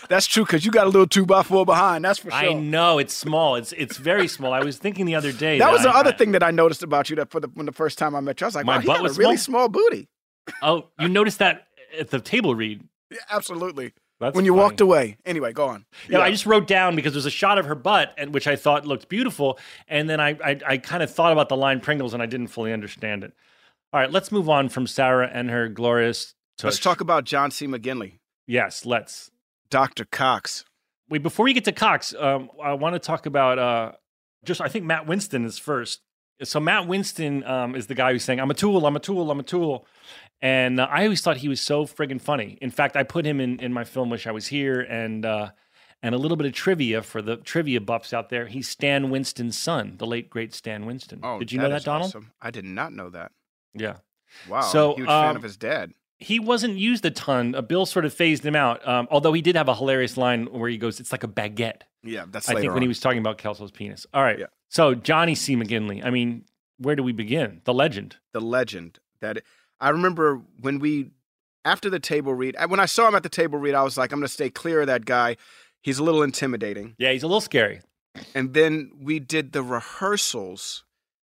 That's true, because you got a little two by four behind. That's for sure. I know it's small. It's it's very small. I was thinking the other day. That was the I, other I, thing that I noticed about you. That for the when the first time I met you, I was like, My wow, he butt got was a really small? small booty. Oh, you noticed that at the table read? Yeah, absolutely. That's when you funny. walked away. Anyway, go on. Yeah, I just wrote down because there's a shot of her butt, and which I thought looked beautiful, and then I I, I kind of thought about the line Pringles, and I didn't fully understand it. All right, let's move on from Sarah and her glorious tush. Let's talk about John C. McGinley, Yes, let's. Doctor Cox. Wait, before we get to Cox, um, I want to talk about uh, just, I think Matt Winston is first. So Matt Winston um, is the guy who's saying, I'm a tool, I'm a tool, I'm a tool. And uh, I always thought he was so friggin' funny. In fact, I put him in, in my film Wish I Was Here, and uh, and a little bit of trivia for the trivia buffs out there. He's Stan Winston's son, the late, great Stan Winston. Oh, Did you know that, is Donald? Awesome. I did not know that. Yeah. Wow. So, I'm a huge fan um, of his dad. He wasn't used a ton. Uh, Bill sort of phased him out, um, although he did have a hilarious line where he goes, it's like a baguette. Yeah, that's I later think when on. he was talking about Kelso's penis. All right. Yeah. So Johnny C. McGinley. I mean, where do we begin? The legend. The legend. That I remember when we, after the table read, when I saw him at the table read, I was like, I'm going to stay clear of that guy. He's a little intimidating. Yeah, he's a little scary. And then we did the rehearsals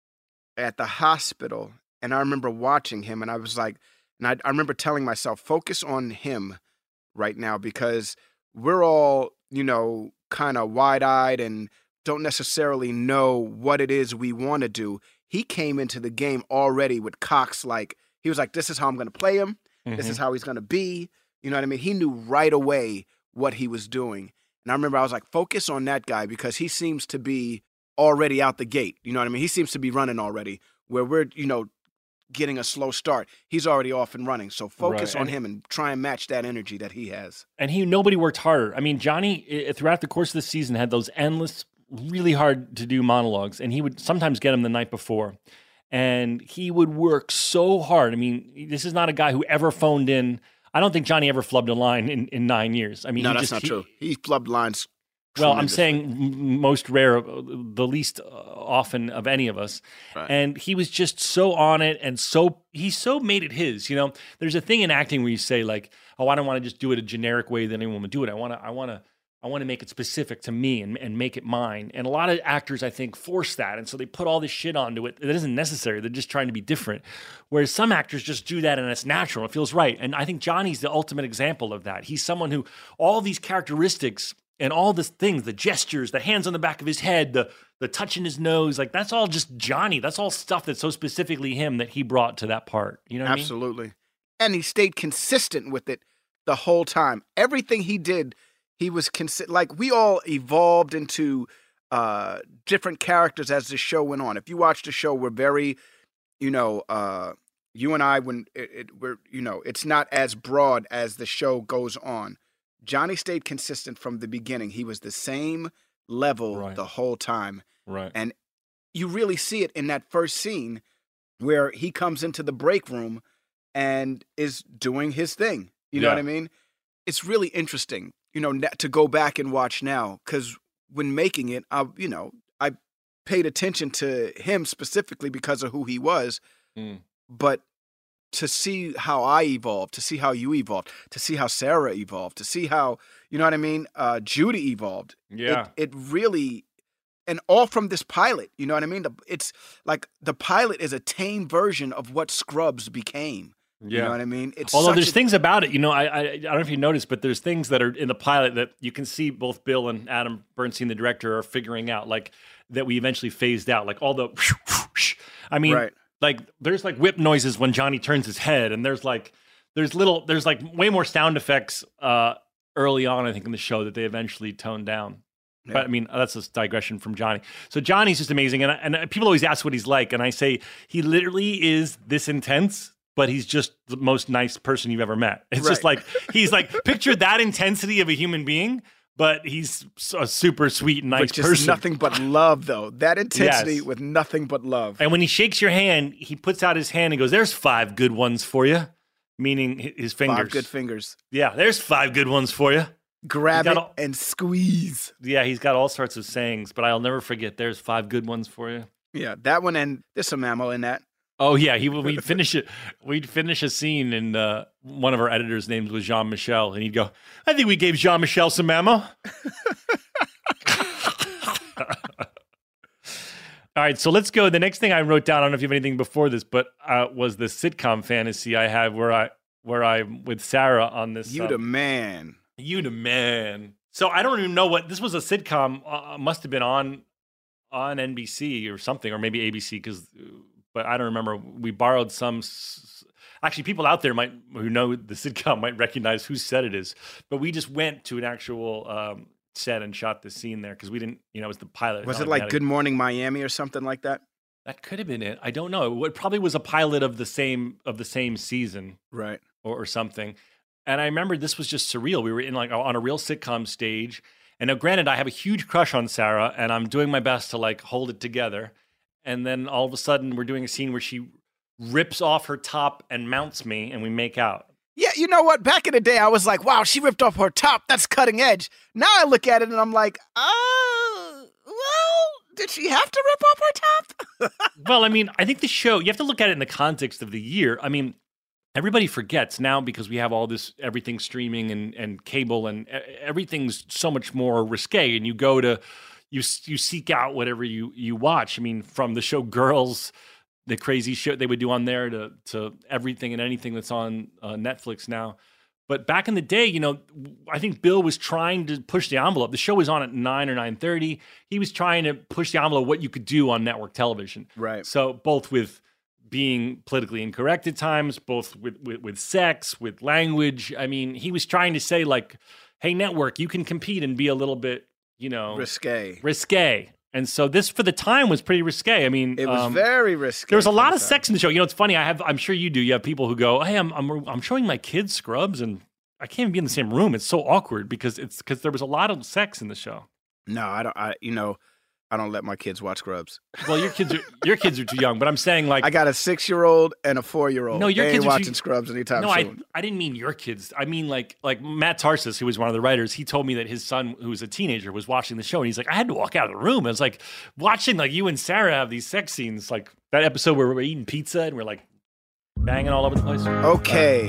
at the hospital. And I remember watching him, and I was like, and I, I remember telling myself, focus on him right now, because we're all, you know, kind of wide-eyed and don't necessarily know what it is we want to do. He came into the game already with Cox, like, he was like, this is how I'm going to play him. Mm-hmm. This is how he's going to be. You know what I mean? He knew right away what he was doing. And I remember I was like, focus on that guy, because he seems to be already out the gate. You know what I mean? He seems to be running already, where we're, you know, getting a slow start. He's already off and running. So focus Right. on And- him and try and match that energy that he has. And he nobody worked harder. I mean, Johnny, i- throughout the course of the season, had those endless, really hard to do monologues, and he would sometimes get them the night before. And he would work so hard. I mean, this is not a guy who ever phoned in. I don't think Johnny ever flubbed a line in, in nine years. I mean, No, he that's just, not he- true. He flubbed lines. Well, I'm tremendously. saying m- most rare, uh, the least uh, often of any of us. Right. And he was just so on it, and so he so made it his. You know, there's a thing in acting where you say like, "Oh, I don't want to just do it a generic way that anyone would do it. I want to, I want to, I want to make it specific to me and, and make it mine." And a lot of actors, I think, force that, and so they put all this shit onto it that isn't necessary. They're just trying to be different. Whereas some actors just do that, and it's natural. It feels right. And I think Johnny's the ultimate example of that. He's someone who all these characteristics. And all these things, the gestures, the hands on the back of his head, the the touching his nose, like that's all just Johnny. That's all stuff that's so specifically him that he brought to that part. You know what Absolutely. I mean? And he stayed consistent with it the whole time. Everything he did, he was consi- like we all evolved into uh, different characters as the show went on. If you watch the show, we're very, you know, uh, you and I, when it, it we're, you know, it's not as broad as the show goes on. Johnny stayed consistent from the beginning. He was the same level Right. the whole time. Right. And you really see it in that first scene where he comes into the break room and is doing his thing. You know Yeah. what I mean? It's really interesting, you know, na- to go back and watch now, because when making it, I, you know, I paid attention to him specifically because of who he was, Mm. but to see how I evolved, to see how you evolved, to see how Sarah evolved, to see how, you know what I mean, uh, Judy evolved. Yeah. It, it really, and all from this pilot, you know what I mean? The- It's like the pilot is a tame version of what Scrubs became. Yeah. You know what I mean? It's Although such there's a- things about it, you know, I, I I don't know if you noticed, but there's things that are in the pilot that you can see both Bill and Adam Bernstein, the director, are figuring out, like that we eventually phased out, like all the. I mean, Right. like there's like whip noises when Johnny turns his head, and there's like there's little there's like way more sound effects uh, early on, I think, in the show that they eventually toned down. Yeah. But I mean, that's a digression from Johnny. So Johnny's just amazing, and and people always ask what he's like, and I say he literally is this intense, but he's just the most nice person you've ever met. It's just Right. like he's like picture that intensity of a human being, but he's a super sweet, nice but just person. nothing but love, though. That intensity Yes. with nothing but love. And when he shakes your hand, he puts out his hand and goes, "There's five good ones for you," meaning hi- his fingers. Five good fingers. Yeah, there's five good ones for you. Grab You it got all- and squeeze. Yeah, he's got all sorts of sayings, but I'll never forget. There's five good ones for you. Yeah, that one, and there's some ammo in that. Oh yeah, he we'd finish it. We'd finish a scene, and uh, one of our editors' names was Jean Michel, and he'd go, "I think we gave Jean Michel some ammo." All right, so let's go. The next thing I wrote down, I don't know if you have anything before this, but uh, was the sitcom fantasy I have where I where I'm with Sarah on this. You uh, the man. You the man. So I don't even know what this was. A sitcom, uh, must have been on on N B C or something, or maybe A B C. Because, but I don't remember. We borrowed some. S- Actually, people out there might who know the sitcom might recognize whose set it is. But we just went to an actual um, set and shot the scene there because we didn't. You know, it was the pilot. Was Not it like we had Good Morning Miami or something like that? That could have been it. I don't know. It probably was a pilot of the same of the same season. Right. Or, or something. And I remember this was just surreal. We were in like on a real sitcom stage. And now granted, I have a huge crush on Sarah and I'm doing my best to like hold it together. And then all of a sudden we're doing a scene where she rips off her top and mounts me and we make out. Yeah, you know what? Back in the day, I was like, wow, she ripped off her top. That's cutting edge. Now I look at it and I'm like, oh, well, did she have to rip off her top? Well, I mean, I think the show, you have to look at it in the context of the year. I mean, everybody forgets now because we have all this, everything streaming and, and cable and everything's so much more risque. And you go to, you you seek out whatever you, you watch. I mean, from the show Girls, the crazy shit they would do on there to, to everything and anything that's on uh, Netflix now. But back in the day, you know, I think Bill was trying to push the envelope. The show was on at nine or nine thirty. He was trying to push the envelope of what you could do on network television. Right. So both with being politically incorrect at times, both with, with, with sex, with language. I mean, he was trying to say like, hey, network, you can compete and be a little bit, you know. Risque. Risque. And so this, for the time, was pretty risque. I mean, It was um, very risque. there was a for lot the of time. sex in the show. You know, it's funny. I have, I'm sure you do. You have people who go, "Hey, I'm, I'm, I'm showing my kids Scrubs, and I can't even be in the same room. It's so awkward because it's because there was a lot of sex in the show." No, I don't. I, you know, I don't let my kids watch Scrubs. Well, your kids are your kids are too young, but I'm saying like I got a six-year-old and a four-year-old. No, your they kids ain't are watching too- Scrubs anytime no, I soon. I didn't mean your kids. I mean like like Matt Tarsus, who was one of the writers. He told me that his son, who was a teenager, was watching the show, and he's like, I had to walk out of the room. I was like watching like you and Sarah have these sex scenes, like that episode where we're eating pizza and we're like banging all over the place. Okay.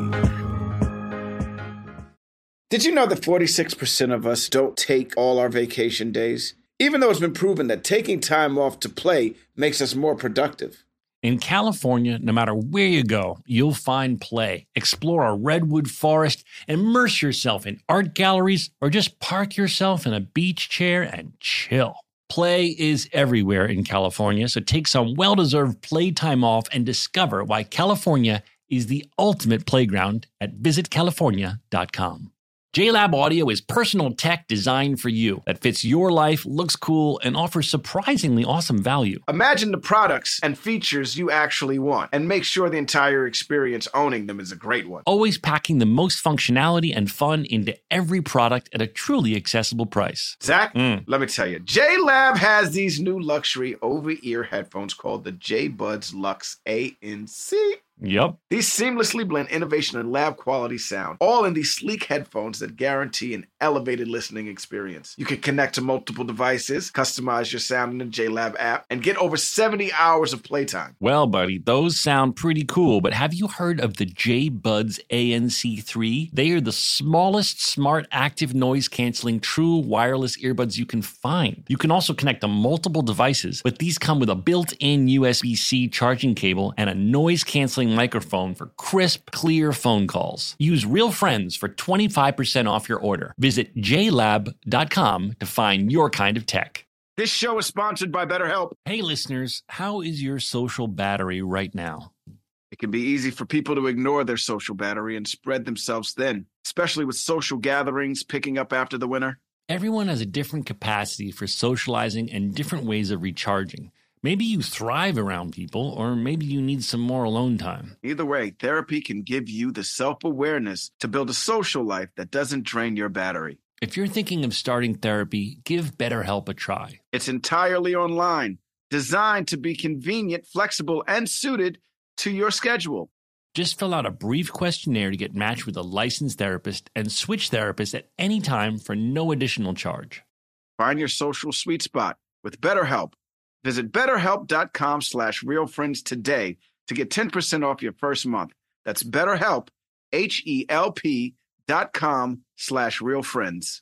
Did you know that forty-six percent of us don't take all our vacation days? Even though it's been proven that taking time off to play makes us more productive. In California, no matter where you go, you'll find play. Explore a redwood forest, immerse yourself in art galleries, or just park yourself in a beach chair and chill. Play is everywhere in California, so take some well-deserved playtime off and discover why California is the ultimate playground at visit california dot com. JLab Audio is personal tech designed for you that fits your life, looks cool, and offers surprisingly awesome value. Imagine the products and features you actually want, and make sure the entire experience owning them is a great one. Always packing the most functionality and fun into every product at a truly accessible price. Zach, Mm. let me tell you, J-Lab has these new luxury over-ear headphones called the J-Buds Luxe A N C. Yep. These seamlessly blend innovation and lab quality sound, all in these sleek headphones that guarantee an elevated listening experience. You can connect to multiple devices, customize your sound in the J-Lab app, and get over seventy hours of playtime. Well, buddy, those sound pretty cool, but have you heard of the J-Buds A N C three? They are the smallest, smart, active noise-canceling, true wireless earbuds you can find. You can also connect to multiple devices, but these come with a built-in U S B C charging cable and a noise-canceling microphone for crisp, clear phone calls. Use Real Friends for twenty-five percent off your order. Visit j lab dot com to find your kind of tech. This show is sponsored by BetterHelp. Hey listeners, how is your social battery right now? It can be easy for people to ignore their social battery and spread themselves thin, especially with social gatherings picking up after the winter. Everyone has a different capacity for socializing and different ways of recharging. Maybe you thrive around people, or maybe you need some more alone time. Either way, therapy can give you the self-awareness to build a social life that doesn't drain your battery. If you're thinking of starting therapy, give BetterHelp a try. It's entirely online, designed to be convenient, flexible, and suited to your schedule. Just fill out a brief questionnaire to get matched with a licensed therapist and switch therapists at any time for no additional charge. Find your social sweet spot with BetterHelp. Visit betterhelp.com slash realfriends today to get ten percent off your first month. That's BetterHelp, H E L P dot com slash realfriends.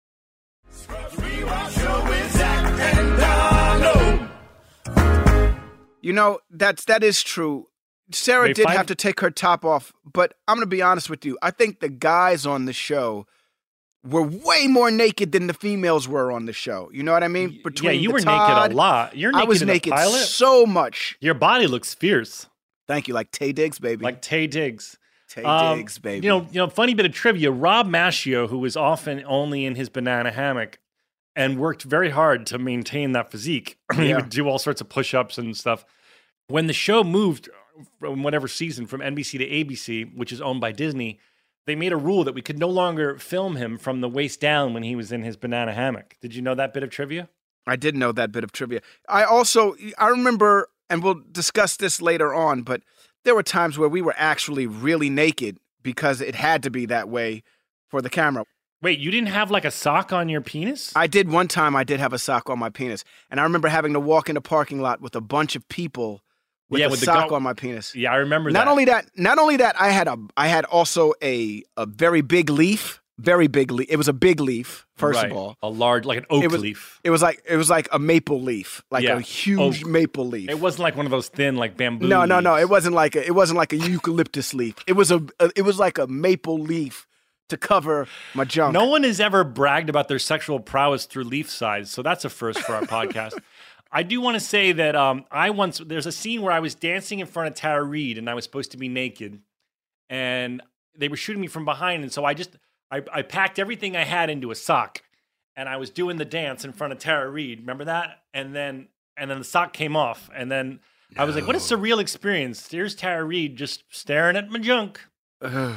You know, that's, that is true. Sarah They did find- have to take her top off, but I'm going to be honest with you. I think the guys on the show were way more naked than the females were on the show. You know what I mean? yeah, you the were Todd, naked a lot. You're naked I was in the naked pilot. so much. Your body looks fierce, Thank you. Like Tay Diggs, baby. like Tay Diggs. Tay Um, Diggs, baby. You know, you know, funny bit of trivia. Rob Maschio, who was often only in his banana hammock and worked very hard to maintain that physique. he Yeah. would do all sorts of push-ups and stuff. When the show moved from whatever season from N B C to A B C, which is owned by Disney, they made a rule that we could no longer film him from the waist down when he was in his banana hammock. Did you know that bit of trivia? I did know that bit of trivia. I also, I remember, and we'll discuss this later on, but there were times where we were actually really naked because it had to be that way for the camera. Wait, you didn't have like a sock on your penis? I did one time, I did have a sock on my penis. And I remember having to walk in the parking lot with a bunch of people with Yeah, a with the sock go- on my penis. yeah, I remember Not that. only that, not only that, I had a, I had also a, a very big leaf, very big leaf. It was a big leaf, first Right. of all. a large, like an oak It was- leaf. It was like, it was like a maple leaf, like Yeah, a huge oak. maple leaf. It wasn't like one of those thin, like bamboo. No, no, no. leaves. It wasn't like a, it wasn't like a eucalyptus leaf. It was a, a it was like a maple leaf to cover my junk. No one has ever bragged about their sexual prowess through leaf size, so that's a first for our podcast. I do want to say that um, I once there's a scene where I was dancing in front of Tara Reid and I was supposed to be naked, and they were shooting me from behind, and so I just I, I packed everything I had into a sock, and I was doing the dance in front of Tara Reid. Remember that? And then and then the sock came off, and then I was like, "What a surreal experience!" Here's Tara Reid just staring at my junk. Ugh.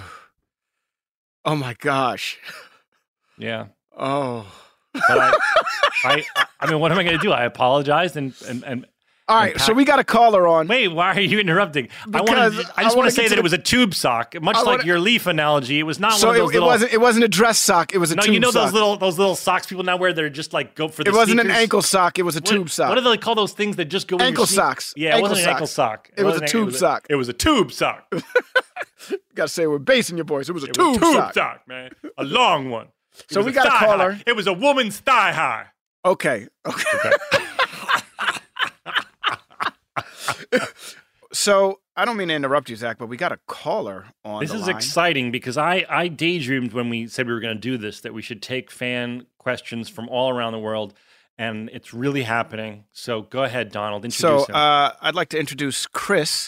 Oh my gosh. Yeah. Oh. But I, I, I mean, what am I going to do? I apologized and and and. All right. and So pack- we got a caller on. Wait, why are you interrupting? I want Because to. I I just wanna want to say get to that the- it was a tube sock, much I like wanna- your leaf analogy. It was not So one of it, those it little. wasn't it wasn't a dress sock. It was a no, tube you know sock. those little those little socks people now wear that are just like go for the. It wasn't an sneakers? ankle sock. It was a What- tube sock. What do they call those things that just go in your Ankle sneak- socks. Yeah, it Ankle wasn't an ankle socks. sock. It was a wasn't an- tube it was sock. It was a tube sock. It Got to say it with bass in your voice. It was a was tube, a tube sock. sock, man. A long one. It So was we a got a thigh caller. high. It was a woman's thigh high. Okay. Okay. So I don't mean to interrupt you, Zach, but we got a caller on This the is line. exciting because I, I daydreamed when we said we were going to do this that we should take fan questions from all around the world, and it's really happening. So go ahead, Donald, introduce So him. uh, I'd like to introduce Chris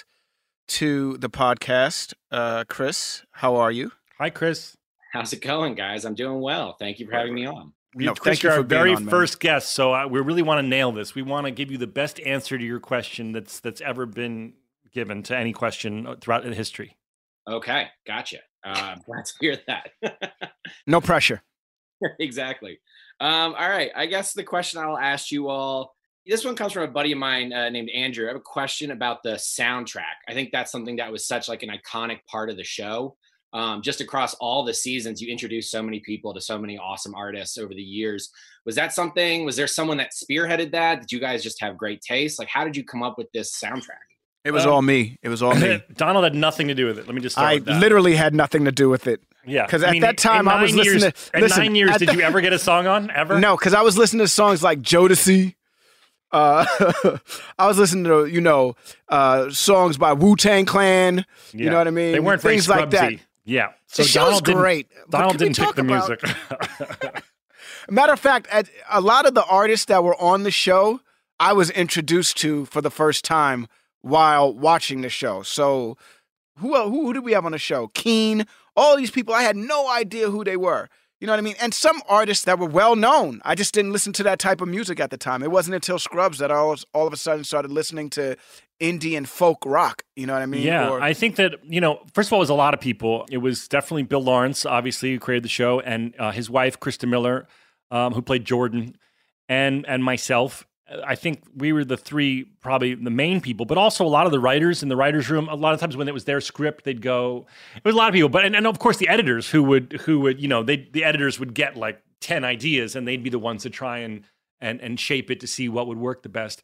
to the podcast. Uh, Chris, how are you? Hi, Chris. How's it going, guys? I'm doing well. Thank you for having me on. No, Chris, thank you you're for our being very on, man. first guest, so uh, we really want to nail this. We want to give you the best answer to your question that's that's ever been given to any question throughout the history. Okay, gotcha. Uh, glad to hear that. No pressure. Exactly. Um, all right. I guess the question I'll ask you all. This one comes from a buddy of mine uh, named Andrew. I have a question about the soundtrack. I think that's something that was such like an iconic part of the show. Um, just across all the seasons, you introduced so many people to so many awesome artists over the years. Was that something? Was there someone that spearheaded that? Did you guys just have great taste? Like, how did you come up with this soundtrack? It was Um, all me. It was all me. Donald had nothing to do with it. Let me just start I with that. literally had nothing to do with it. Yeah, 'Cause I at mean, that time, in I was nine listening years, to- In listen, nine years, at did the- you ever get a song on? Ever? No, because I was listening to songs like Jodeci. Uh, I was listening to, you know, uh, songs by Wu-Tang Clan. You Yeah. know what I mean? They weren't very Things like that. scrubsy. Yeah. So The show's Donald didn't, great. but Donald can we didn't pick talk the about- music. Matter of fact, at, a lot of the artists that were on the show, I was introduced to for the first time while watching the show. So who el- who, who did we have on the show? Keen, all these people, I had no idea who they were. You know what I mean? And some artists that were well known. I just didn't listen to that type of music at the time. It wasn't until Scrubs that I all, all of a sudden started listening to indie and folk rock. You know what I mean? Yeah, Or- I think that, you know, first of all, it was a lot of people. It was definitely Bill Lawrence, obviously, who created the show, and uh, his wife, Krista Miller, um, who played Jordan, and and myself. I think we were the three, probably the main people, but also a lot of the writers in the writers' room. A lot of times when it was their script, they'd go. It was a lot of people, but and, and of course the editors who would who would you know they the editors would get like ten ideas, and they'd be the ones to try and and and shape it to see what would work the best.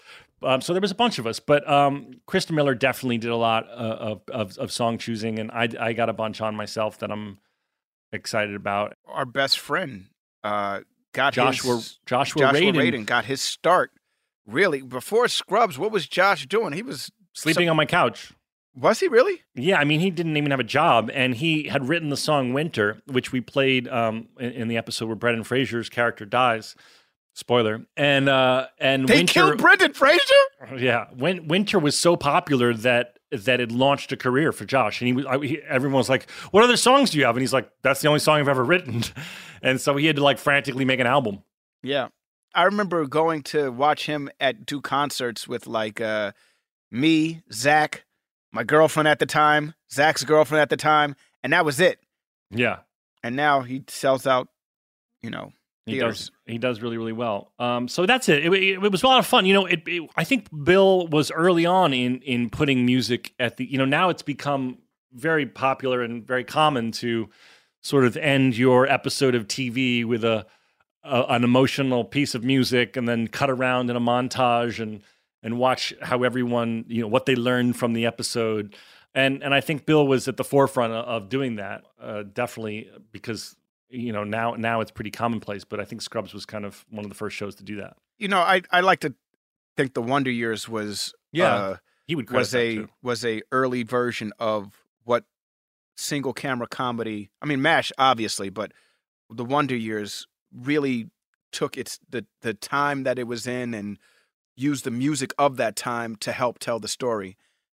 Um, so there was a bunch of us, but um, Krista Miller definitely did a lot uh, of, of of song choosing, and I I got a bunch on myself that I'm excited about. Our best friend uh, got Joshua his, Joshua, Joshua Radin, Radin got his start. Really, before Scrubs, what was Josh doing? He was sleeping on my couch. Was he really? Yeah, I mean, he didn't even have a job, and he had written the song "Winter," which we played um, in, in the episode where Brendan Fraser's character dies. Spoiler. And uh, and they Winter, killed Brendan Fraser. Yeah, when Winter was so popular that that it launched a career for Josh, and he was I, he, everyone was like, "What other songs do you have?" And he's like, "That's the only song I've ever written," and so he had to like frantically make an album. Yeah, I remember going to watch him at do concerts with like uh, me, Zach, my girlfriend at the time, Zach's girlfriend at the time, and that was it. Yeah, and now he sells out, you know. He Theaters. does. He does really, really well. Um, so that's it. It, it. it was a lot of fun. You know, it, it. I think Bill was early on in in putting music at the. You know, now it's become very popular and very common to sort of end your episode of T V with a, a an emotional piece of music and then cut around in a montage and and watch how everyone, you know, what they learned from the episode. And and I think Bill was at the forefront of, of doing that. Uh, definitely because. You know, now now it's pretty commonplace, but I think Scrubs was kind of one of the first shows to do that. You know, I, I like to think the Wonder Years was yeah uh, he would was a too. was a early version of what single camera comedy. I mean, MASH obviously, but the Wonder Years really took its the the time that it was in and used the music of that time to help tell the story.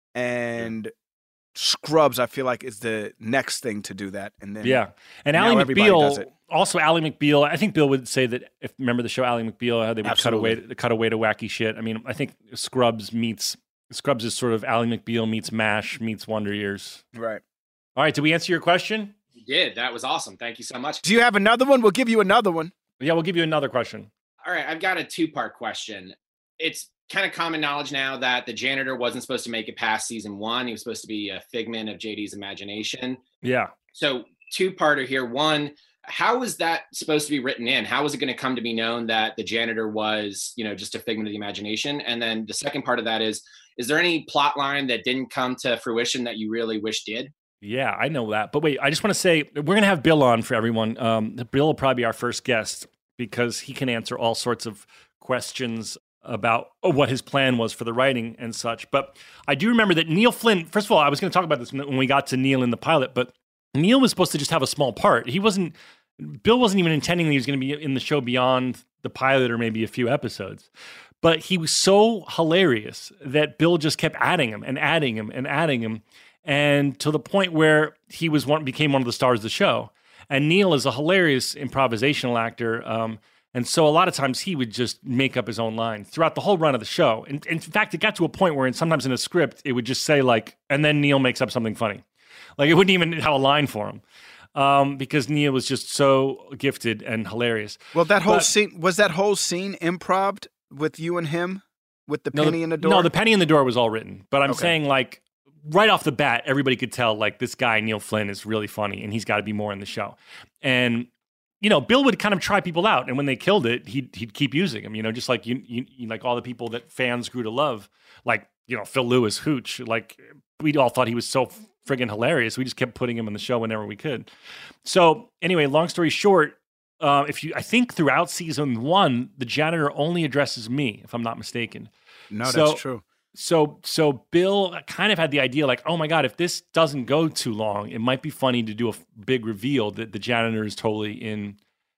And Scrubs, I feel like, is the next thing to do that. And then yeah, and now Ally everybody does McBeal, it. also Ally McBeal. I think Bill would say that if remember the show Ally McBeal, how they would Absolutely. cut away cut away to wacky shit. I mean, I think Scrubs meets Scrubs is sort of Ally McBeal meets MASH meets Wonder Years. Right. All right, did we answer your question? You did. That was awesome. Thank you so much. Do you have another one? We'll give you another one. Yeah, we'll give you another question. All right, I've got a two-part question. It's kind of common knowledge now that the janitor wasn't supposed to make it past season one. He was supposed to be a figment of J D's imagination. Yeah. So two-parter here. One, how was that supposed to be written in? How was it going to come to be known that the janitor was, you know, just a figment of the imagination? And then the second part of that is, is there any plot line that didn't come to fruition that you really wish did? Yeah, I know that. But wait, I just want to say we're going to have Bill on for everyone. Um, Bill will probably be our first guest because he can answer all sorts of questions about what his plan was for the writing and such. But I do remember that Neil Flynn, first of all, I was going to talk about this when we got to Neil in the pilot, but Neil was supposed to just have a small part. He wasn't, Bill wasn't even intending that he was going to be in the show beyond the pilot or maybe a few episodes. But he was so hilarious that Bill just kept adding him and adding him and adding him. And to the point where he was one, became one of the stars of the show. And Neil is a hilarious improvisational actor. Um, And so a lot of times he would just make up his own line throughout the whole run of the show. And, and in fact, it got to a point where sometimes in a script, it would just say like, and then Neil makes up something funny. Like it wouldn't even have a line for him um, because Neil was just so gifted and hilarious. Well, that whole But- scene, was that whole scene improv with you and him with the No, penny in the door? No, the penny in the door was all written. But I'm Okay. saying like right off the bat, everybody could tell like this guy, Neil Flynn, is really funny and he's got to be more in the show. And you know, Bill would kind of try people out, and when they killed it, he'd he'd keep using them. You know, just like you, you, you like all the people that fans grew to love, like you know Phil Lewis, Hooch. Like we all thought he was so friggin' hilarious. We just kept putting him in the show whenever we could. So anyway, long story short, uh, if you, I think throughout season one, the janitor only addresses me, if I'm not mistaken. No, So- that's true. So so Bill kind of had the idea like, oh my God, if this doesn't go too long, it might be funny to do a f- big reveal that the janitor is totally in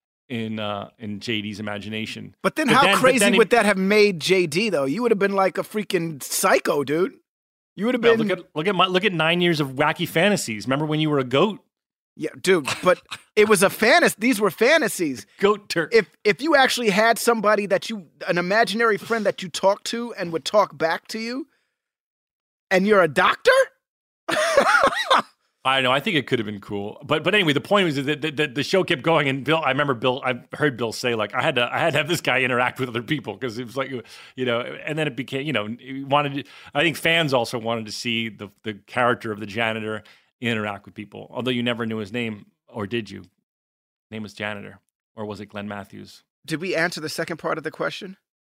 in uh, in J D's imagination. But then But how then- but crazy then he- would that have made J D, though? You would have been like a freaking psycho, dude. You would have Well, been... look at look at my, look at nine years of wacky fantasies. Remember when you were a goat? Yeah, dude, but it was a fantasy. These were fantasies. Goat turd. If if you actually had somebody that you, an imaginary friend that you talked to and would talk back to you, and you're a doctor? I know. I think it could have been cool, but but anyway, the point was that the, the, the show kept going, and Bill. I remember Bill. I heard Bill say like, I had to I had to have this guy interact with other people because it was like, you know, and then it became, you know, he wanted. To, I think fans also wanted to see the the character of the janitor interact with people, although you never knew his name, or did you? Name was Janitor, or was it Glenn Matthews? Did we answer the second part of the question?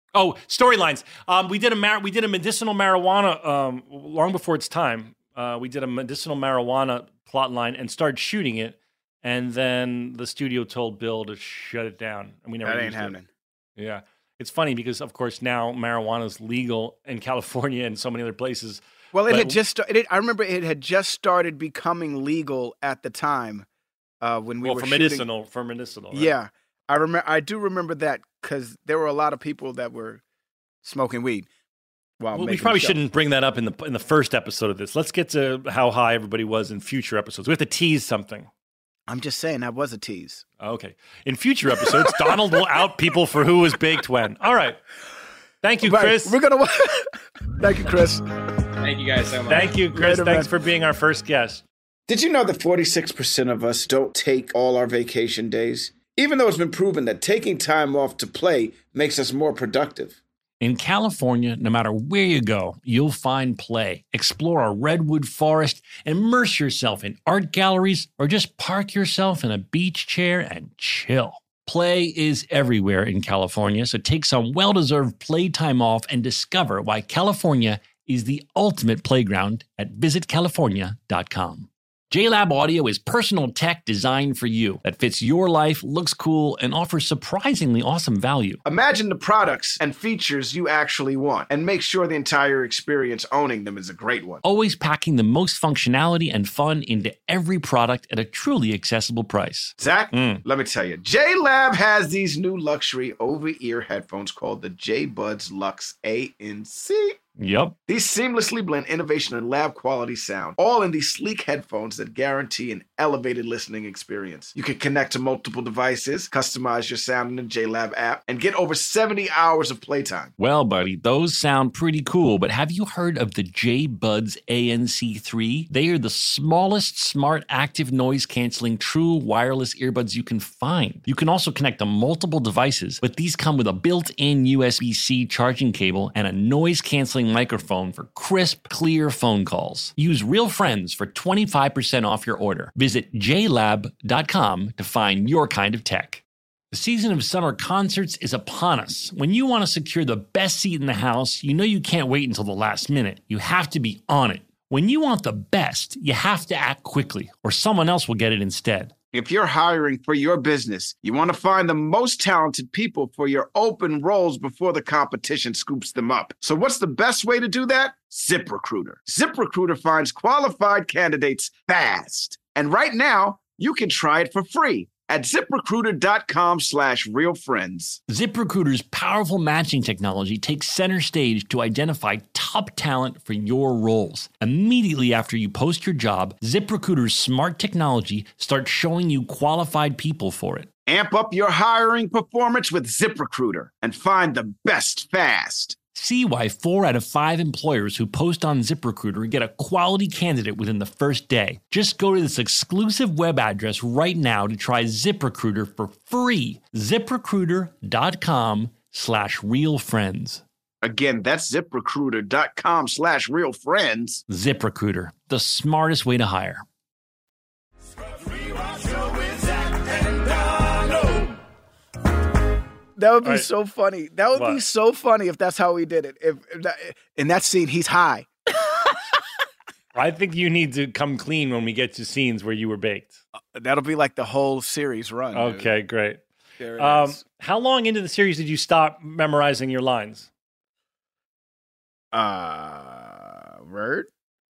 Oh, storylines. Um, we did a mar- we did a medicinal marijuana um, long before its time. Uh, we did a medicinal marijuana plot line and started shooting it, and then the studio told Bill to shut it down, and we never. That ain't used happening. It. Yeah, it's funny because of course now marijuana is legal in California and so many other places. Well, it But- had just. sta- It, I remember it had just started becoming legal at the time uh, when we well, were for shooting. medicinal, for medicinal. Right? Yeah, I remember. I do remember that because there were a lot of people that were smoking weed. While Well, we making probably the show. shouldn't bring that up in the in the first episode of this. Let's get to how high everybody was in future episodes. We have to tease something. I'm just saying that was a tease. Okay. In future episodes, Donald will out people for who was baked when. All right. Thank you, Right, Chris. We're gonna. Thank you, Chris. Thank you guys so much. Thank you, Chris. Later, Thanks man. for being our first guest. Did you know that forty-six percent of us don't take all our vacation days? Even though it's been proven that taking time off to play makes us more productive. In California, no matter where you go, you'll find play. Explore a redwood forest, immerse yourself in art galleries, or just park yourself in a beach chair and chill. Play is everywhere in California, so take some well-deserved playtime off and discover why California is the ultimate playground at visit california dot com. JLab Audio is personal tech designed for you that fits your life, looks cool, and offers surprisingly awesome value. Imagine the products and features you actually want and make sure the entire experience owning them is a great one. Always packing the most functionality and fun into every product at a truly accessible price. Zach, Mm. let me tell you, J-Lab has these new luxury over-ear headphones called the J-Buds Lux A N C. Yep. These seamlessly blend innovation and lab quality sound, all in these sleek headphones that guarantee an elevated listening experience. You can connect to multiple devices, customize your sound in the J-Lab app, and get over seventy hours of playtime. Well, buddy, those sound pretty cool, but have you heard of the J-Buds A N C three? They are the smallest, smart, active noise-canceling, true wireless earbuds you can find. You can also connect to multiple devices, but these come with a built-in U S B-C charging cable and a noise-canceling microphone for crisp, clear phone calls. Use Real Friends for twenty-five percent off your order. Visit j lab dot com to find your kind of tech. The season of summer concerts is upon us. When you want to secure the best seat in the house, you know you can't wait until the last minute. You have to be on it. When you want the best, you have to act quickly, or someone else will get it instead. If you're hiring for your business, you want to find the most talented people for your open roles before the competition scoops them up. So what's the best way to do that? ZipRecruiter. ZipRecruiter finds qualified candidates fast. And right now, you can try it for free at ziprecruiter.com slash real friends. ZipRecruiter's powerful matching technology takes center stage to identify top talent for your roles. Immediately after you post your job, ZipRecruiter's smart technology starts showing you qualified people for it. Amp up your hiring performance with ZipRecruiter and find the best fast. See why four out of five employers who post on ZipRecruiter get a quality candidate within the first day. Just go to this exclusive web address right now to try ZipRecruiter for free. ZipRecruiter.com slash real friends. Again, that's ziprecruiter.com slash real friends. ZipRecruiter, the smartest way to hire. That would be All right. so funny. That would be What? so funny if that's how we did it. If, if that, in that scene, he's high. I think you need to come clean when we get to scenes where you were baked. That'll be like the whole series run. dude. Okay, great. There it Um, is. how long into the series did you stop memorizing your lines? Uh, word?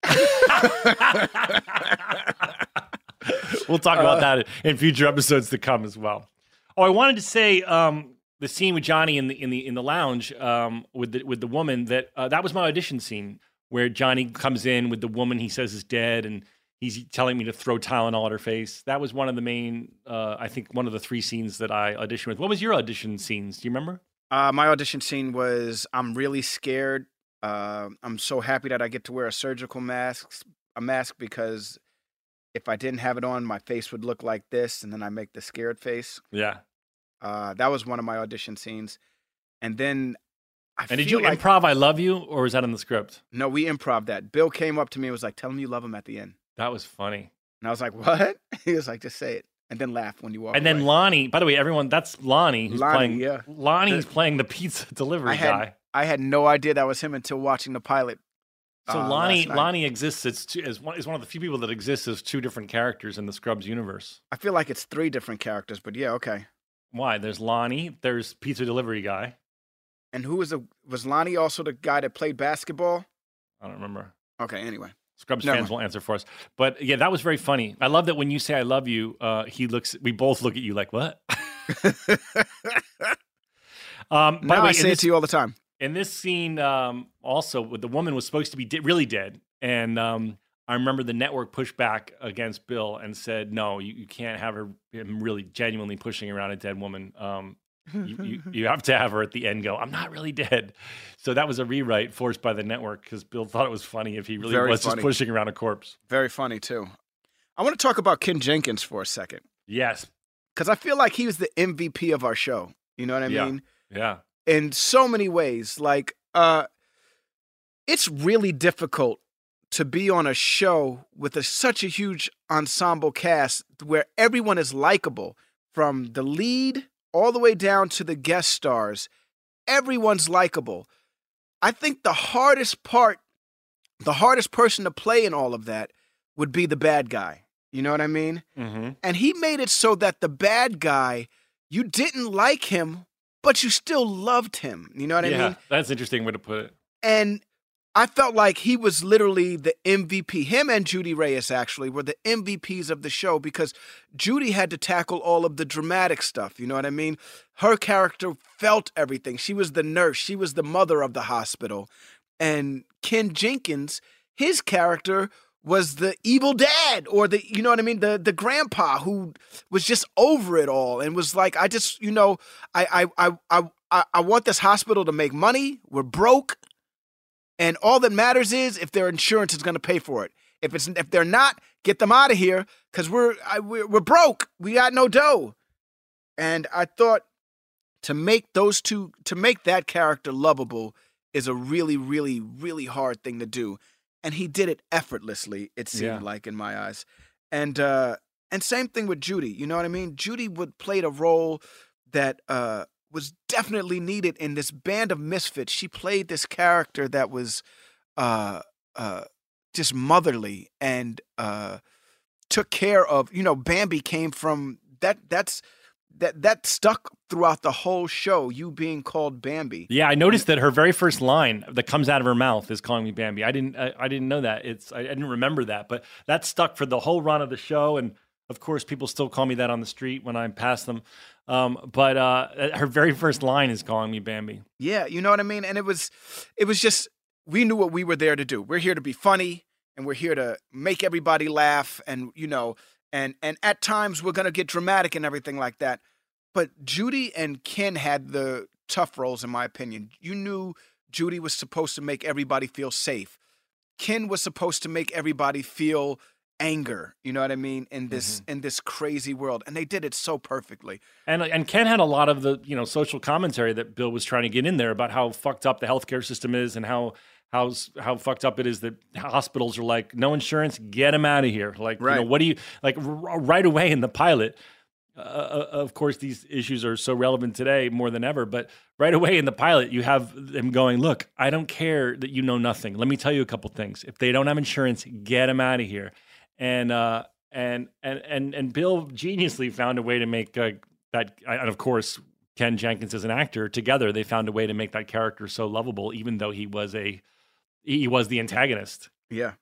We'll talk about Uh, that in future episodes to come as well. Oh, I wanted to say um, the scene with Johnny in the in the in the lounge um, with the with the woman that uh, that was my audition scene where Johnny comes in with the woman he says is dead and he's telling me to throw Tylenol at her face. That was one of the main, uh, I think, one of the three scenes that I auditioned with. What was your audition scenes? Do you remember? Uh, my audition scene was I'm really scared. Uh, I'm so happy that I get to wear a surgical mask, a mask because if I didn't have it on, my face would look like this, and then I make the scared face. Yeah. Uh, that was one of my audition scenes. And then I And did feel you like, improv "I love you" or was that in the script? No, we improv that. Bill came up to me and was like, tell him you love him at the end. That was funny. And I was like, what? He was like, just say it. and then laugh when you walk And then away. Lonnie, by the way, everyone, that's Lonnie who's Lonnie, playing. yeah. Lonnie's playing the pizza delivery I had guy. I had no idea that was him until watching the pilot. So uh, Lonnie, last night. Lonnie exists as, two, as one, is one of the few people that exists as two different characters in the Scrubs universe. I feel like it's three different characters, but yeah, okay. Why? There's Lonnie. There's pizza delivery guy. And who was the was Lonnie also the guy that played basketball? I don't remember. Okay, anyway. Scrubs Never fans mind. will answer for us. But yeah, that was very funny. I love that when you say "I love you," uh, he looks. We both look at you like, "What?" um, by Now the way, I in say it this, to you all the time. in this scene, um, also the woman was supposed to be de- really dead, and um, I remember the network pushed back against Bill and said, "No, you, you can't have her him really genuinely pushing around a dead woman. Um, you, you, you have to have her at the end go, I'm not really dead." So that was a rewrite forced by the network because Bill thought it was funny if he really Very was funny. just pushing around a corpse. Very funny too. I want to talk about Ken Jenkins for a second Yes. because I feel like he was the M V P of our show. You know what I Yeah. mean? Yeah. In so many ways. Like, uh, it's really difficult to be on a show with a, such a huge ensemble cast where everyone is likable, from the lead all the way down to the guest stars. Everyone's likable. I think the hardest part, the hardest person to play in all of that would be the bad guy. You know what I mean? Mm-hmm. And he made it so that the bad guy, you didn't like him, but you still loved him. You know what yeah, I mean? that's an interesting way to put it. And I felt like he was literally the M V P. Him and Judy Reyes actually were the M V Ps of the show because Judy had to tackle all of the dramatic stuff. You know what I mean? Her character felt everything. She was the nurse. She was the mother of the hospital. And Ken Jenkins, his character was the evil dad, or the, you know what I mean? The the grandpa who was just over it all and was like, I just, you know, I I I I I want this hospital to make money. We're broke. And all that matters is if their insurance is going to pay for it. If it's if they're not, get them out of here because we're, I, we're we're broke. We got no dough. And I thought to make those two, to make that character lovable is a really, really, really hard thing to do. And he did it effortlessly, it seemed Yeah. like in my eyes. And uh, and same thing with Judy. You know what I mean? Judy would played a role that uh, was definitely needed in this band of misfits. She played this character that was uh, uh, just motherly and uh, took care of. You know, Bambi came from that. That's that that stuck throughout the whole show. You being called Bambi. Yeah, I noticed that her very first line that comes out of her mouth is calling me Bambi. I didn't, I, I didn't know that. It's, I, I didn't remember that, but that stuck for the whole run of the show. And of course, people still call me that on the street when I pass them. Um, but uh, her very first line is calling me Bambi. Yeah, you know what I mean? And it was it was just, we knew what we were there to do. We're here to be funny and we're here to make everybody laugh and, you know, and and at times we're going to get dramatic and everything like that. But Judy and Ken had the tough roles, in my opinion. You knew Judy was supposed to make everybody feel safe. Ken was supposed to make everybody feel anger, you know what I mean, in this in this crazy world. And they did it so perfectly. And and Ken had a lot of the, you know, social commentary that Bill was trying to get in there about how fucked up the healthcare system is and how how how fucked up it is that hospitals are like, no insurance, get them out of here. Like, Right. you know, what do you like r- right away in the pilot? Uh, of course, these issues are so relevant today more than ever. But right away in the pilot, you have them going, look, I don't care that you know nothing. Let me tell you a couple things. If they don't have insurance, get them out of here. And uh, and and and and Bill geniusly found a way to make uh, that. And of course, Ken Jenkins as an actor, together they found a way to make that character so lovable, even though he was a he was the antagonist. Yeah.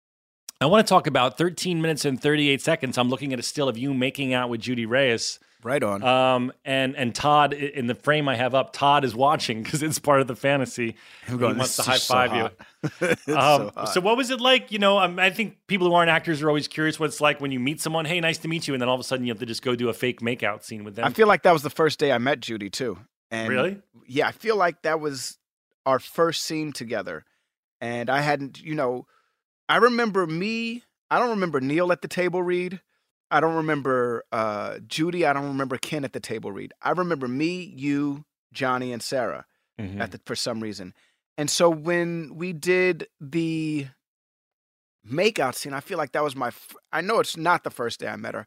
I want to talk about thirteen minutes and thirty-eight seconds. I'm looking at a still of you making out with Judy Reyes. Right on. Um, and and Todd, i- in the frame I have up, Todd is watching because it's part of the fantasy. I'm He going, wants to "This high is so five hot." you. It's Um, so hot. so what was it like? You know, um, I think people who aren't actors are always curious what it's like when you meet someone. Hey, nice to meet you, and then all of a sudden you have to just go do a fake makeout scene with them. I feel like that was the first day I met Judy too. And Really? Yeah, I feel like that was our first scene together. And I hadn't, you know, I remember me, I don't remember Neil at the table read. I don't remember uh, Judy. I don't remember Ken at the table read. I remember me, you, Johnny, and Sarah Mhm. at the, for some reason. And so when we did the makeout scene, I feel like that was my, f- I know it's not the first day I met her,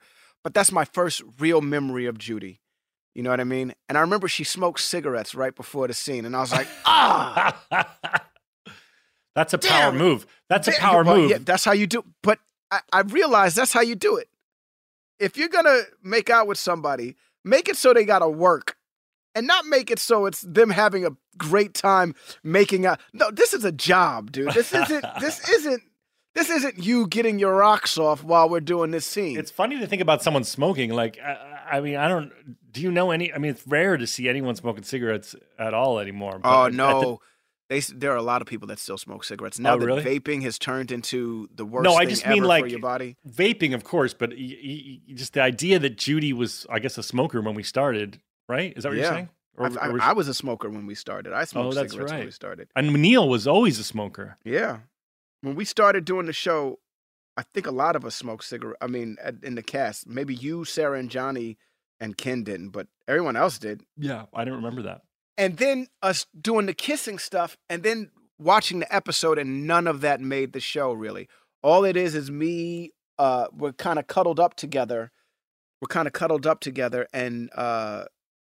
but that's my first real memory of Judy. You know what I mean? And I remember she smoked cigarettes right before the scene, and I was like, ah, that's a power damn. move. That's a Damn. power Well, move. Yeah, that's how you do. But I, I realized that's how you do it. If you're gonna make out with somebody, make it so they gotta work, and not make it so it's them having a great time making out. No, this is a job, dude. This isn't. this isn't. This isn't you getting your rocks off while we're doing this scene. It's funny to think about someone smoking. Like, I, I mean, I don't. Do you know any? I mean, it's rare to see anyone smoking cigarettes at all anymore. But oh at- no. at the- They, there are a lot of people that still smoke cigarettes now Oh, that really? vaping has turned into the worst No, I thing just ever mean, like, for your body. vaping, of course, but y- y- y- just the idea that Judy was, I guess, a smoker when we started, right? Is that what Yeah. you're saying? Or, I, I, or was- I was a smoker when we started. I smoked Oh, that's cigarettes when right. we started. and Neil was always a smoker. Yeah. When we started doing the show, I think a lot of us smoked cigarettes. I mean, at- in the cast, maybe you, Sarah, and Johnny and Ken didn't, but everyone else did. Yeah, I didn't remember that. And then us doing the kissing stuff and then watching the episode, and none of that made the show, really. All it is is me, uh, we're kind of cuddled up together. We're kind of cuddled up together, and uh,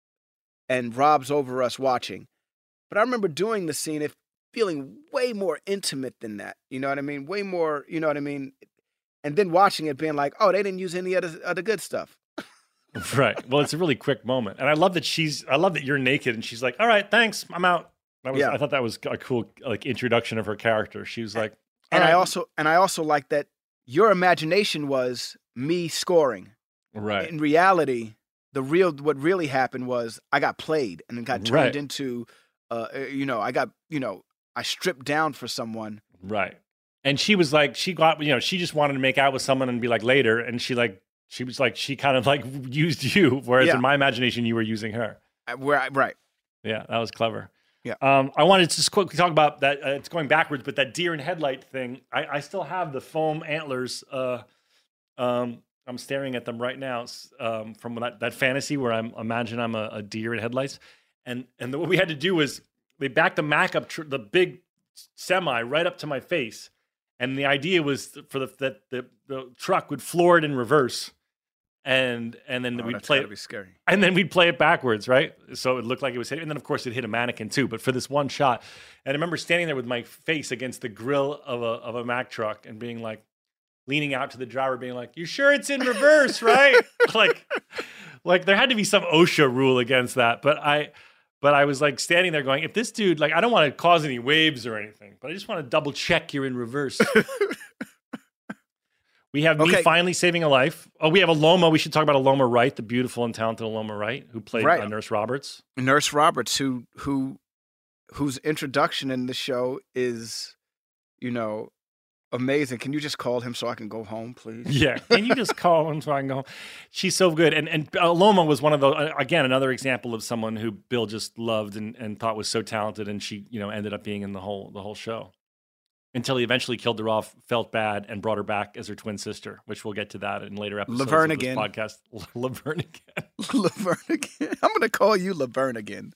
and Rob's over us watching. But I remember doing the scene, it feeling way more intimate than that. You know what I mean? Way more, you know what I mean? And then watching it being like, oh, they didn't use any of the, of the good stuff. Right. Well, it's a really quick moment, and I love that she's. I love that you're naked, and she's like, "All right, thanks, I'm out." That was. Yeah. I thought that was a cool like introduction of her character. She was like, And "All I right." also and I also like that your imagination was me scoring. right. In reality, the real what really happened was I got played and it got turned Right. into, uh, uh, you know, I got, you know, I stripped down for someone. Right. And she was like, she got, you know, she just wanted to make out with someone and be like later. And she like, she was like, she kind of like used you, whereas Yeah. in my imagination, you were using her. uh, Where I, right, Yeah, that was clever. Yeah. Um, I wanted to just quickly talk about that. Uh, it's going backwards, but that deer and headlight thing, I, I still have the foam antlers. Uh, um, I'm staring at them right now s- um, from that, that fantasy where I'm imagine I'm a, a deer in headlights. And and the, what we had to do was they backed the Mac up, tr- the big semi right up to my face. And the idea was for the that the, the truck would floor it in reverse. And and then oh, we'd that's play gotta it be scary. and then we'd play it backwards, right? So it looked like it was hitting. And then, of course, it hit a mannequin too. But for this one shot, and I remember standing there with my face against the grill of a of a Mack truck and being like, leaning out to the driver, being like, "You sure it's in reverse, right?" like, like there had to be some OSHA rule against that. But I, but I was like standing there going, if this dude, like, I don't want to cause any waves or anything, but I just want to double check you're in reverse. We have me Okay. finally saving a life. Oh, we have Aloma. We should talk about Aloma Wright, the beautiful and talented Aloma Wright, who played Right. uh, Nurse Roberts. Nurse Roberts, who who whose introduction in the show is, you know, amazing. Can you just call him so I can go home, please? Yeah, can you just call him so I can go? She's so good, and and Aloma was one of those. uh, Again, another example of someone who Bill just loved and, and thought was so talented, and she, you know, ended up being in the whole the whole show until he eventually killed her off, felt bad, and brought her back as her twin sister, which we'll get to that in later episodes Laverne of this again. podcast. Laverne again. Laverne again. I'm gonna call you Laverne again.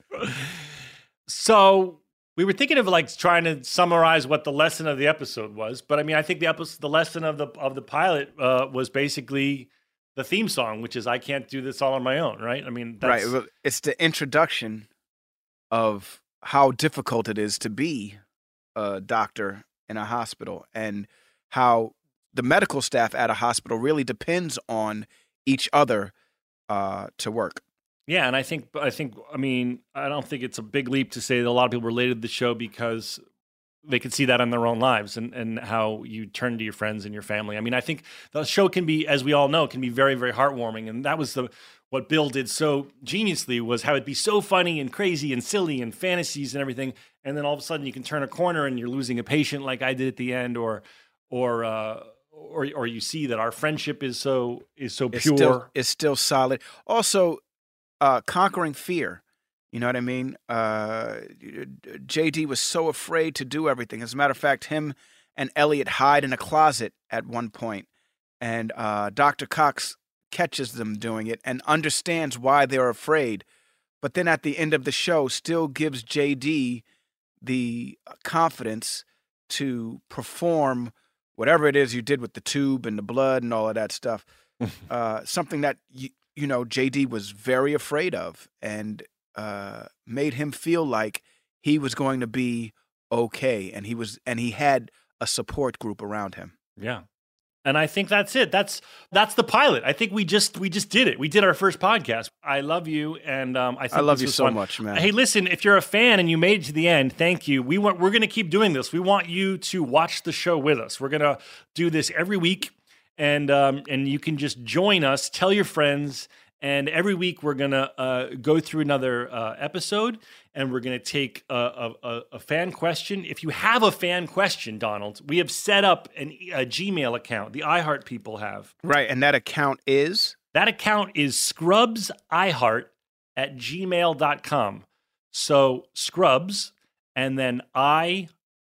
So we were thinking of like trying to summarize what the lesson of the episode was, but I mean, I think the episode, the lesson of the of the pilot uh, was basically the theme song, which is "I can't do this all on my own." Right? I mean, that's, Right. Well, it's the introduction of how difficult it is to be a doctor in a hospital and how the medical staff at a hospital really depends on each other uh, to work. Yeah, and I think I think I mean I don't think it's a big leap to say that a lot of people related to the show because they could see that in their own lives and, and how you turn to your friends and your family. I mean, I think the show can be, as we all know, can be very, very heartwarming. And that was the what Bill did so geniusly was how it'd be so funny and crazy and silly and fantasies and everything. And then all of a sudden you can turn a corner and you're losing a patient like I did at the end, or or uh, or or you see that our friendship is so is so It's pure. still it's still solid. Also, uh, conquering fear. You know what I mean? Uh, J D was so afraid to do everything. As a matter of fact, him and Elliot hide in a closet at one point, and uh, Doctor Cox catches them doing it and understands why they're afraid. But then at the end of the show, still gives J D the confidence to perform whatever it is you did with the tube and the blood and all of that stuff. uh, something that you, you know J D was very afraid of, and uh, made him feel like he was going to be okay, and he was, and he had a support group around him. Yeah. And I think that's it. That's that's the pilot. I think we just we just did it. We did our first podcast. I love you, and um, I think I love this you was so fun. much, man. Hey, listen, if you're a fan and you made it to the end, thank you. We want we're going to keep doing this. We want you to watch the show with us. We're going to do this every week, and um, and you can just join us. Tell your friends. And every week we're going to uh, go through another uh, episode, and we're going to take a, a, a fan question. If you have a fan question, Donald, we have set up an, a Gmail account. The iHeart people have. Right, and that account is? That account is scrubs i heart at gmail dot com. So Scrubs and then iHeart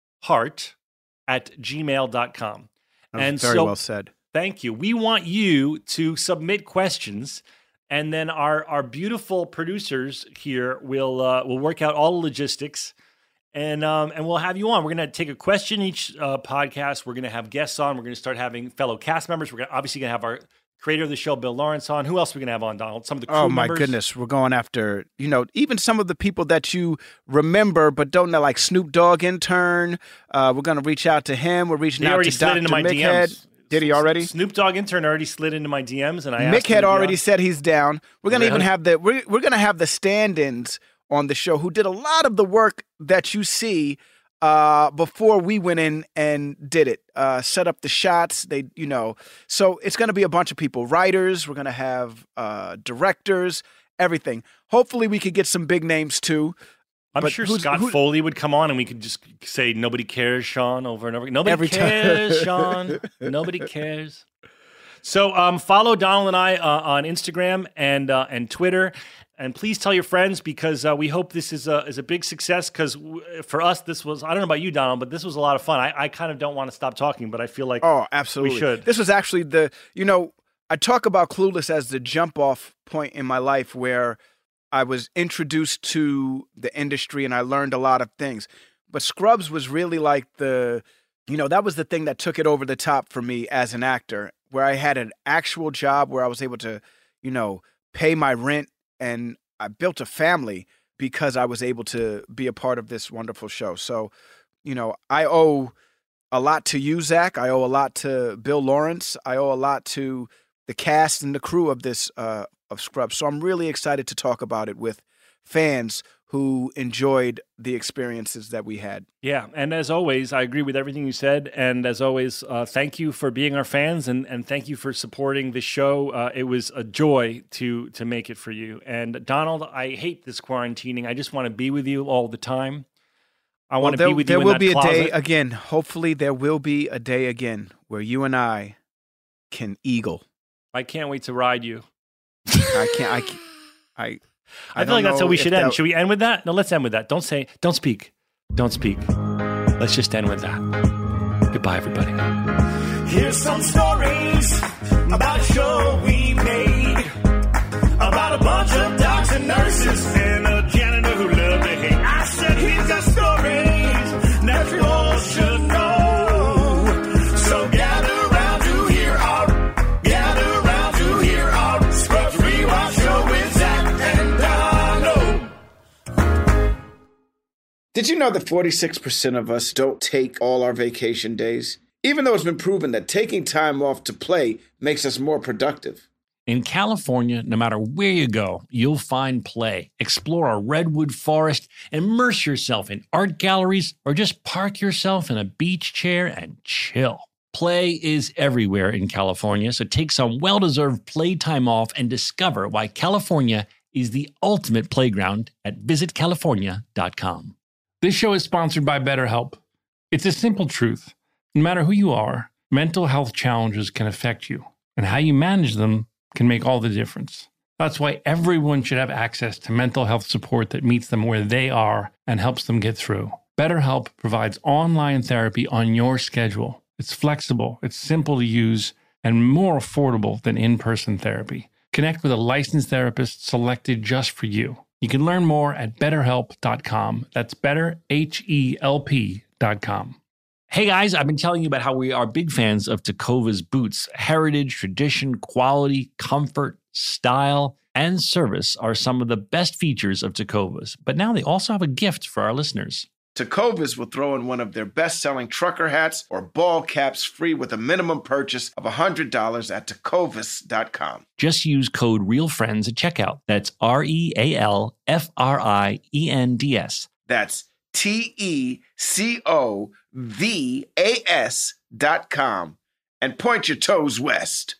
at gmail dot com. That was and very so, well said. Thank you. We want you to submit questions. And then our our beautiful producers here will uh, will work out all the logistics, and um, and we'll have you on. We're going to take a question each uh, podcast. We're going to have guests on. We're going to start having fellow cast members. We're gonna, obviously going to have our creator of the show, Bill Lawrence, on. Who else are we going to have on, Donald? Some of the crew Oh, my members? goodness. We're going after, you know, even some of the people that you remember but don't know, like Snoop Dogg intern. Uh, we're going to reach out to him. We're reaching He out already to slid Doctor into my D Mickhead. Ms. Did he already? Snoop Dogg intern already slid into my D Ms, and I asked Mick him had to be already on. said he's down. We're gonna Really? even have the we're we're gonna have the stand-ins on the show who did a lot of the work that you see uh, before we went in and did it. Uh, set up the shots. They, you know, so it's gonna be a bunch of people, writers. We're gonna have uh, directors, everything. Hopefully, we could get some big names too. I'm But sure who's- Scott who- Foley would come on and we could just say, nobody cares, Sean, over and over. Nobody Every time. cares, Sean. Nobody cares. So um, follow Donald and I uh, on Instagram and uh, and Twitter. And please tell your friends, because uh, we hope this is a, is a big success, because w- for us, this was, I don't know about you, Donald, but this was a lot of fun. I, I kind of don't want to stop talking, but I feel like Oh, absolutely. we should. This was actually the, you know, I talk about Clueless as the jump off point in my life where I was introduced to the industry and I learned a lot of things. But Scrubs was really like the, you know, that was the thing that took it over the top for me as an actor, where I had an actual job where I was able to, you know, pay my rent, and I built a family because I was able to be a part of this wonderful show. So, you know, I owe a lot to you, Zach. I owe a lot to Bill Lawrence. I owe a lot to the cast and the crew of this uh, of Scrubs. So I'm really excited to talk about it with fans who enjoyed the experiences that we had. Yeah, and as always, I agree with everything you said. And as always, uh, thank you for being our fans, and, and thank you for supporting the show. Uh, it was a joy to to make it for you. And Donald, I hate this quarantining. I just want to be with you all the time. I want to there, be with there you in will that be closet. a day again. Hopefully, there will be a day again where you and I can eagle. I can't wait to ride you. I can't. I. Can't, I. I, I feel like don't that's how know we if should end. that- Should we end with that? No, let's end with that. Don't say, don't speak. Don't speak. Let's just end with that. Goodbye, everybody. Here's some stories about a show we made, about a bunch of docs and nurses and a janitor who loved to hate. I said he's got stories that you all should know. So gather round to hear our, gather round to hear our Scrubs Rewatch show with Zach and Donald. Did you know that forty-six percent of us don't take all our vacation days? Even though it's been proven that taking time off to play makes us more productive. In California, no matter where you go, you'll find play. Explore a redwood forest, immerse yourself in art galleries, or just park yourself in a beach chair and chill. Play is everywhere in California, so take some well-deserved playtime off and discover why California is the ultimate playground at visit california dot com. This show is sponsored by BetterHelp. It's a simple truth. No matter who you are, mental health challenges can affect you, and how you manage them can make all the difference. That's why everyone should have access to mental health support that meets them where they are and helps them get through. BetterHelp provides online therapy on your schedule. It's flexible, it's simple to use, and more affordable than in-person therapy. Connect with a licensed therapist selected just for you. You can learn more at better help dot com. That's better, H E L P dot com. Hey guys, I've been telling you about how we are big fans of Tecovas boots. Heritage, tradition, quality, comfort, style, and service are some of the best features of Tecovas. But now they also have a gift for our listeners. Tecovas will throw in one of their best-selling trucker hats or ball caps free with a minimum purchase of one hundred dollars at tecovas dot com. Just use code REALFRIENDS at checkout. That's R E A L F R I E N D S. That's T E C O V A S dot com. And point your toes west.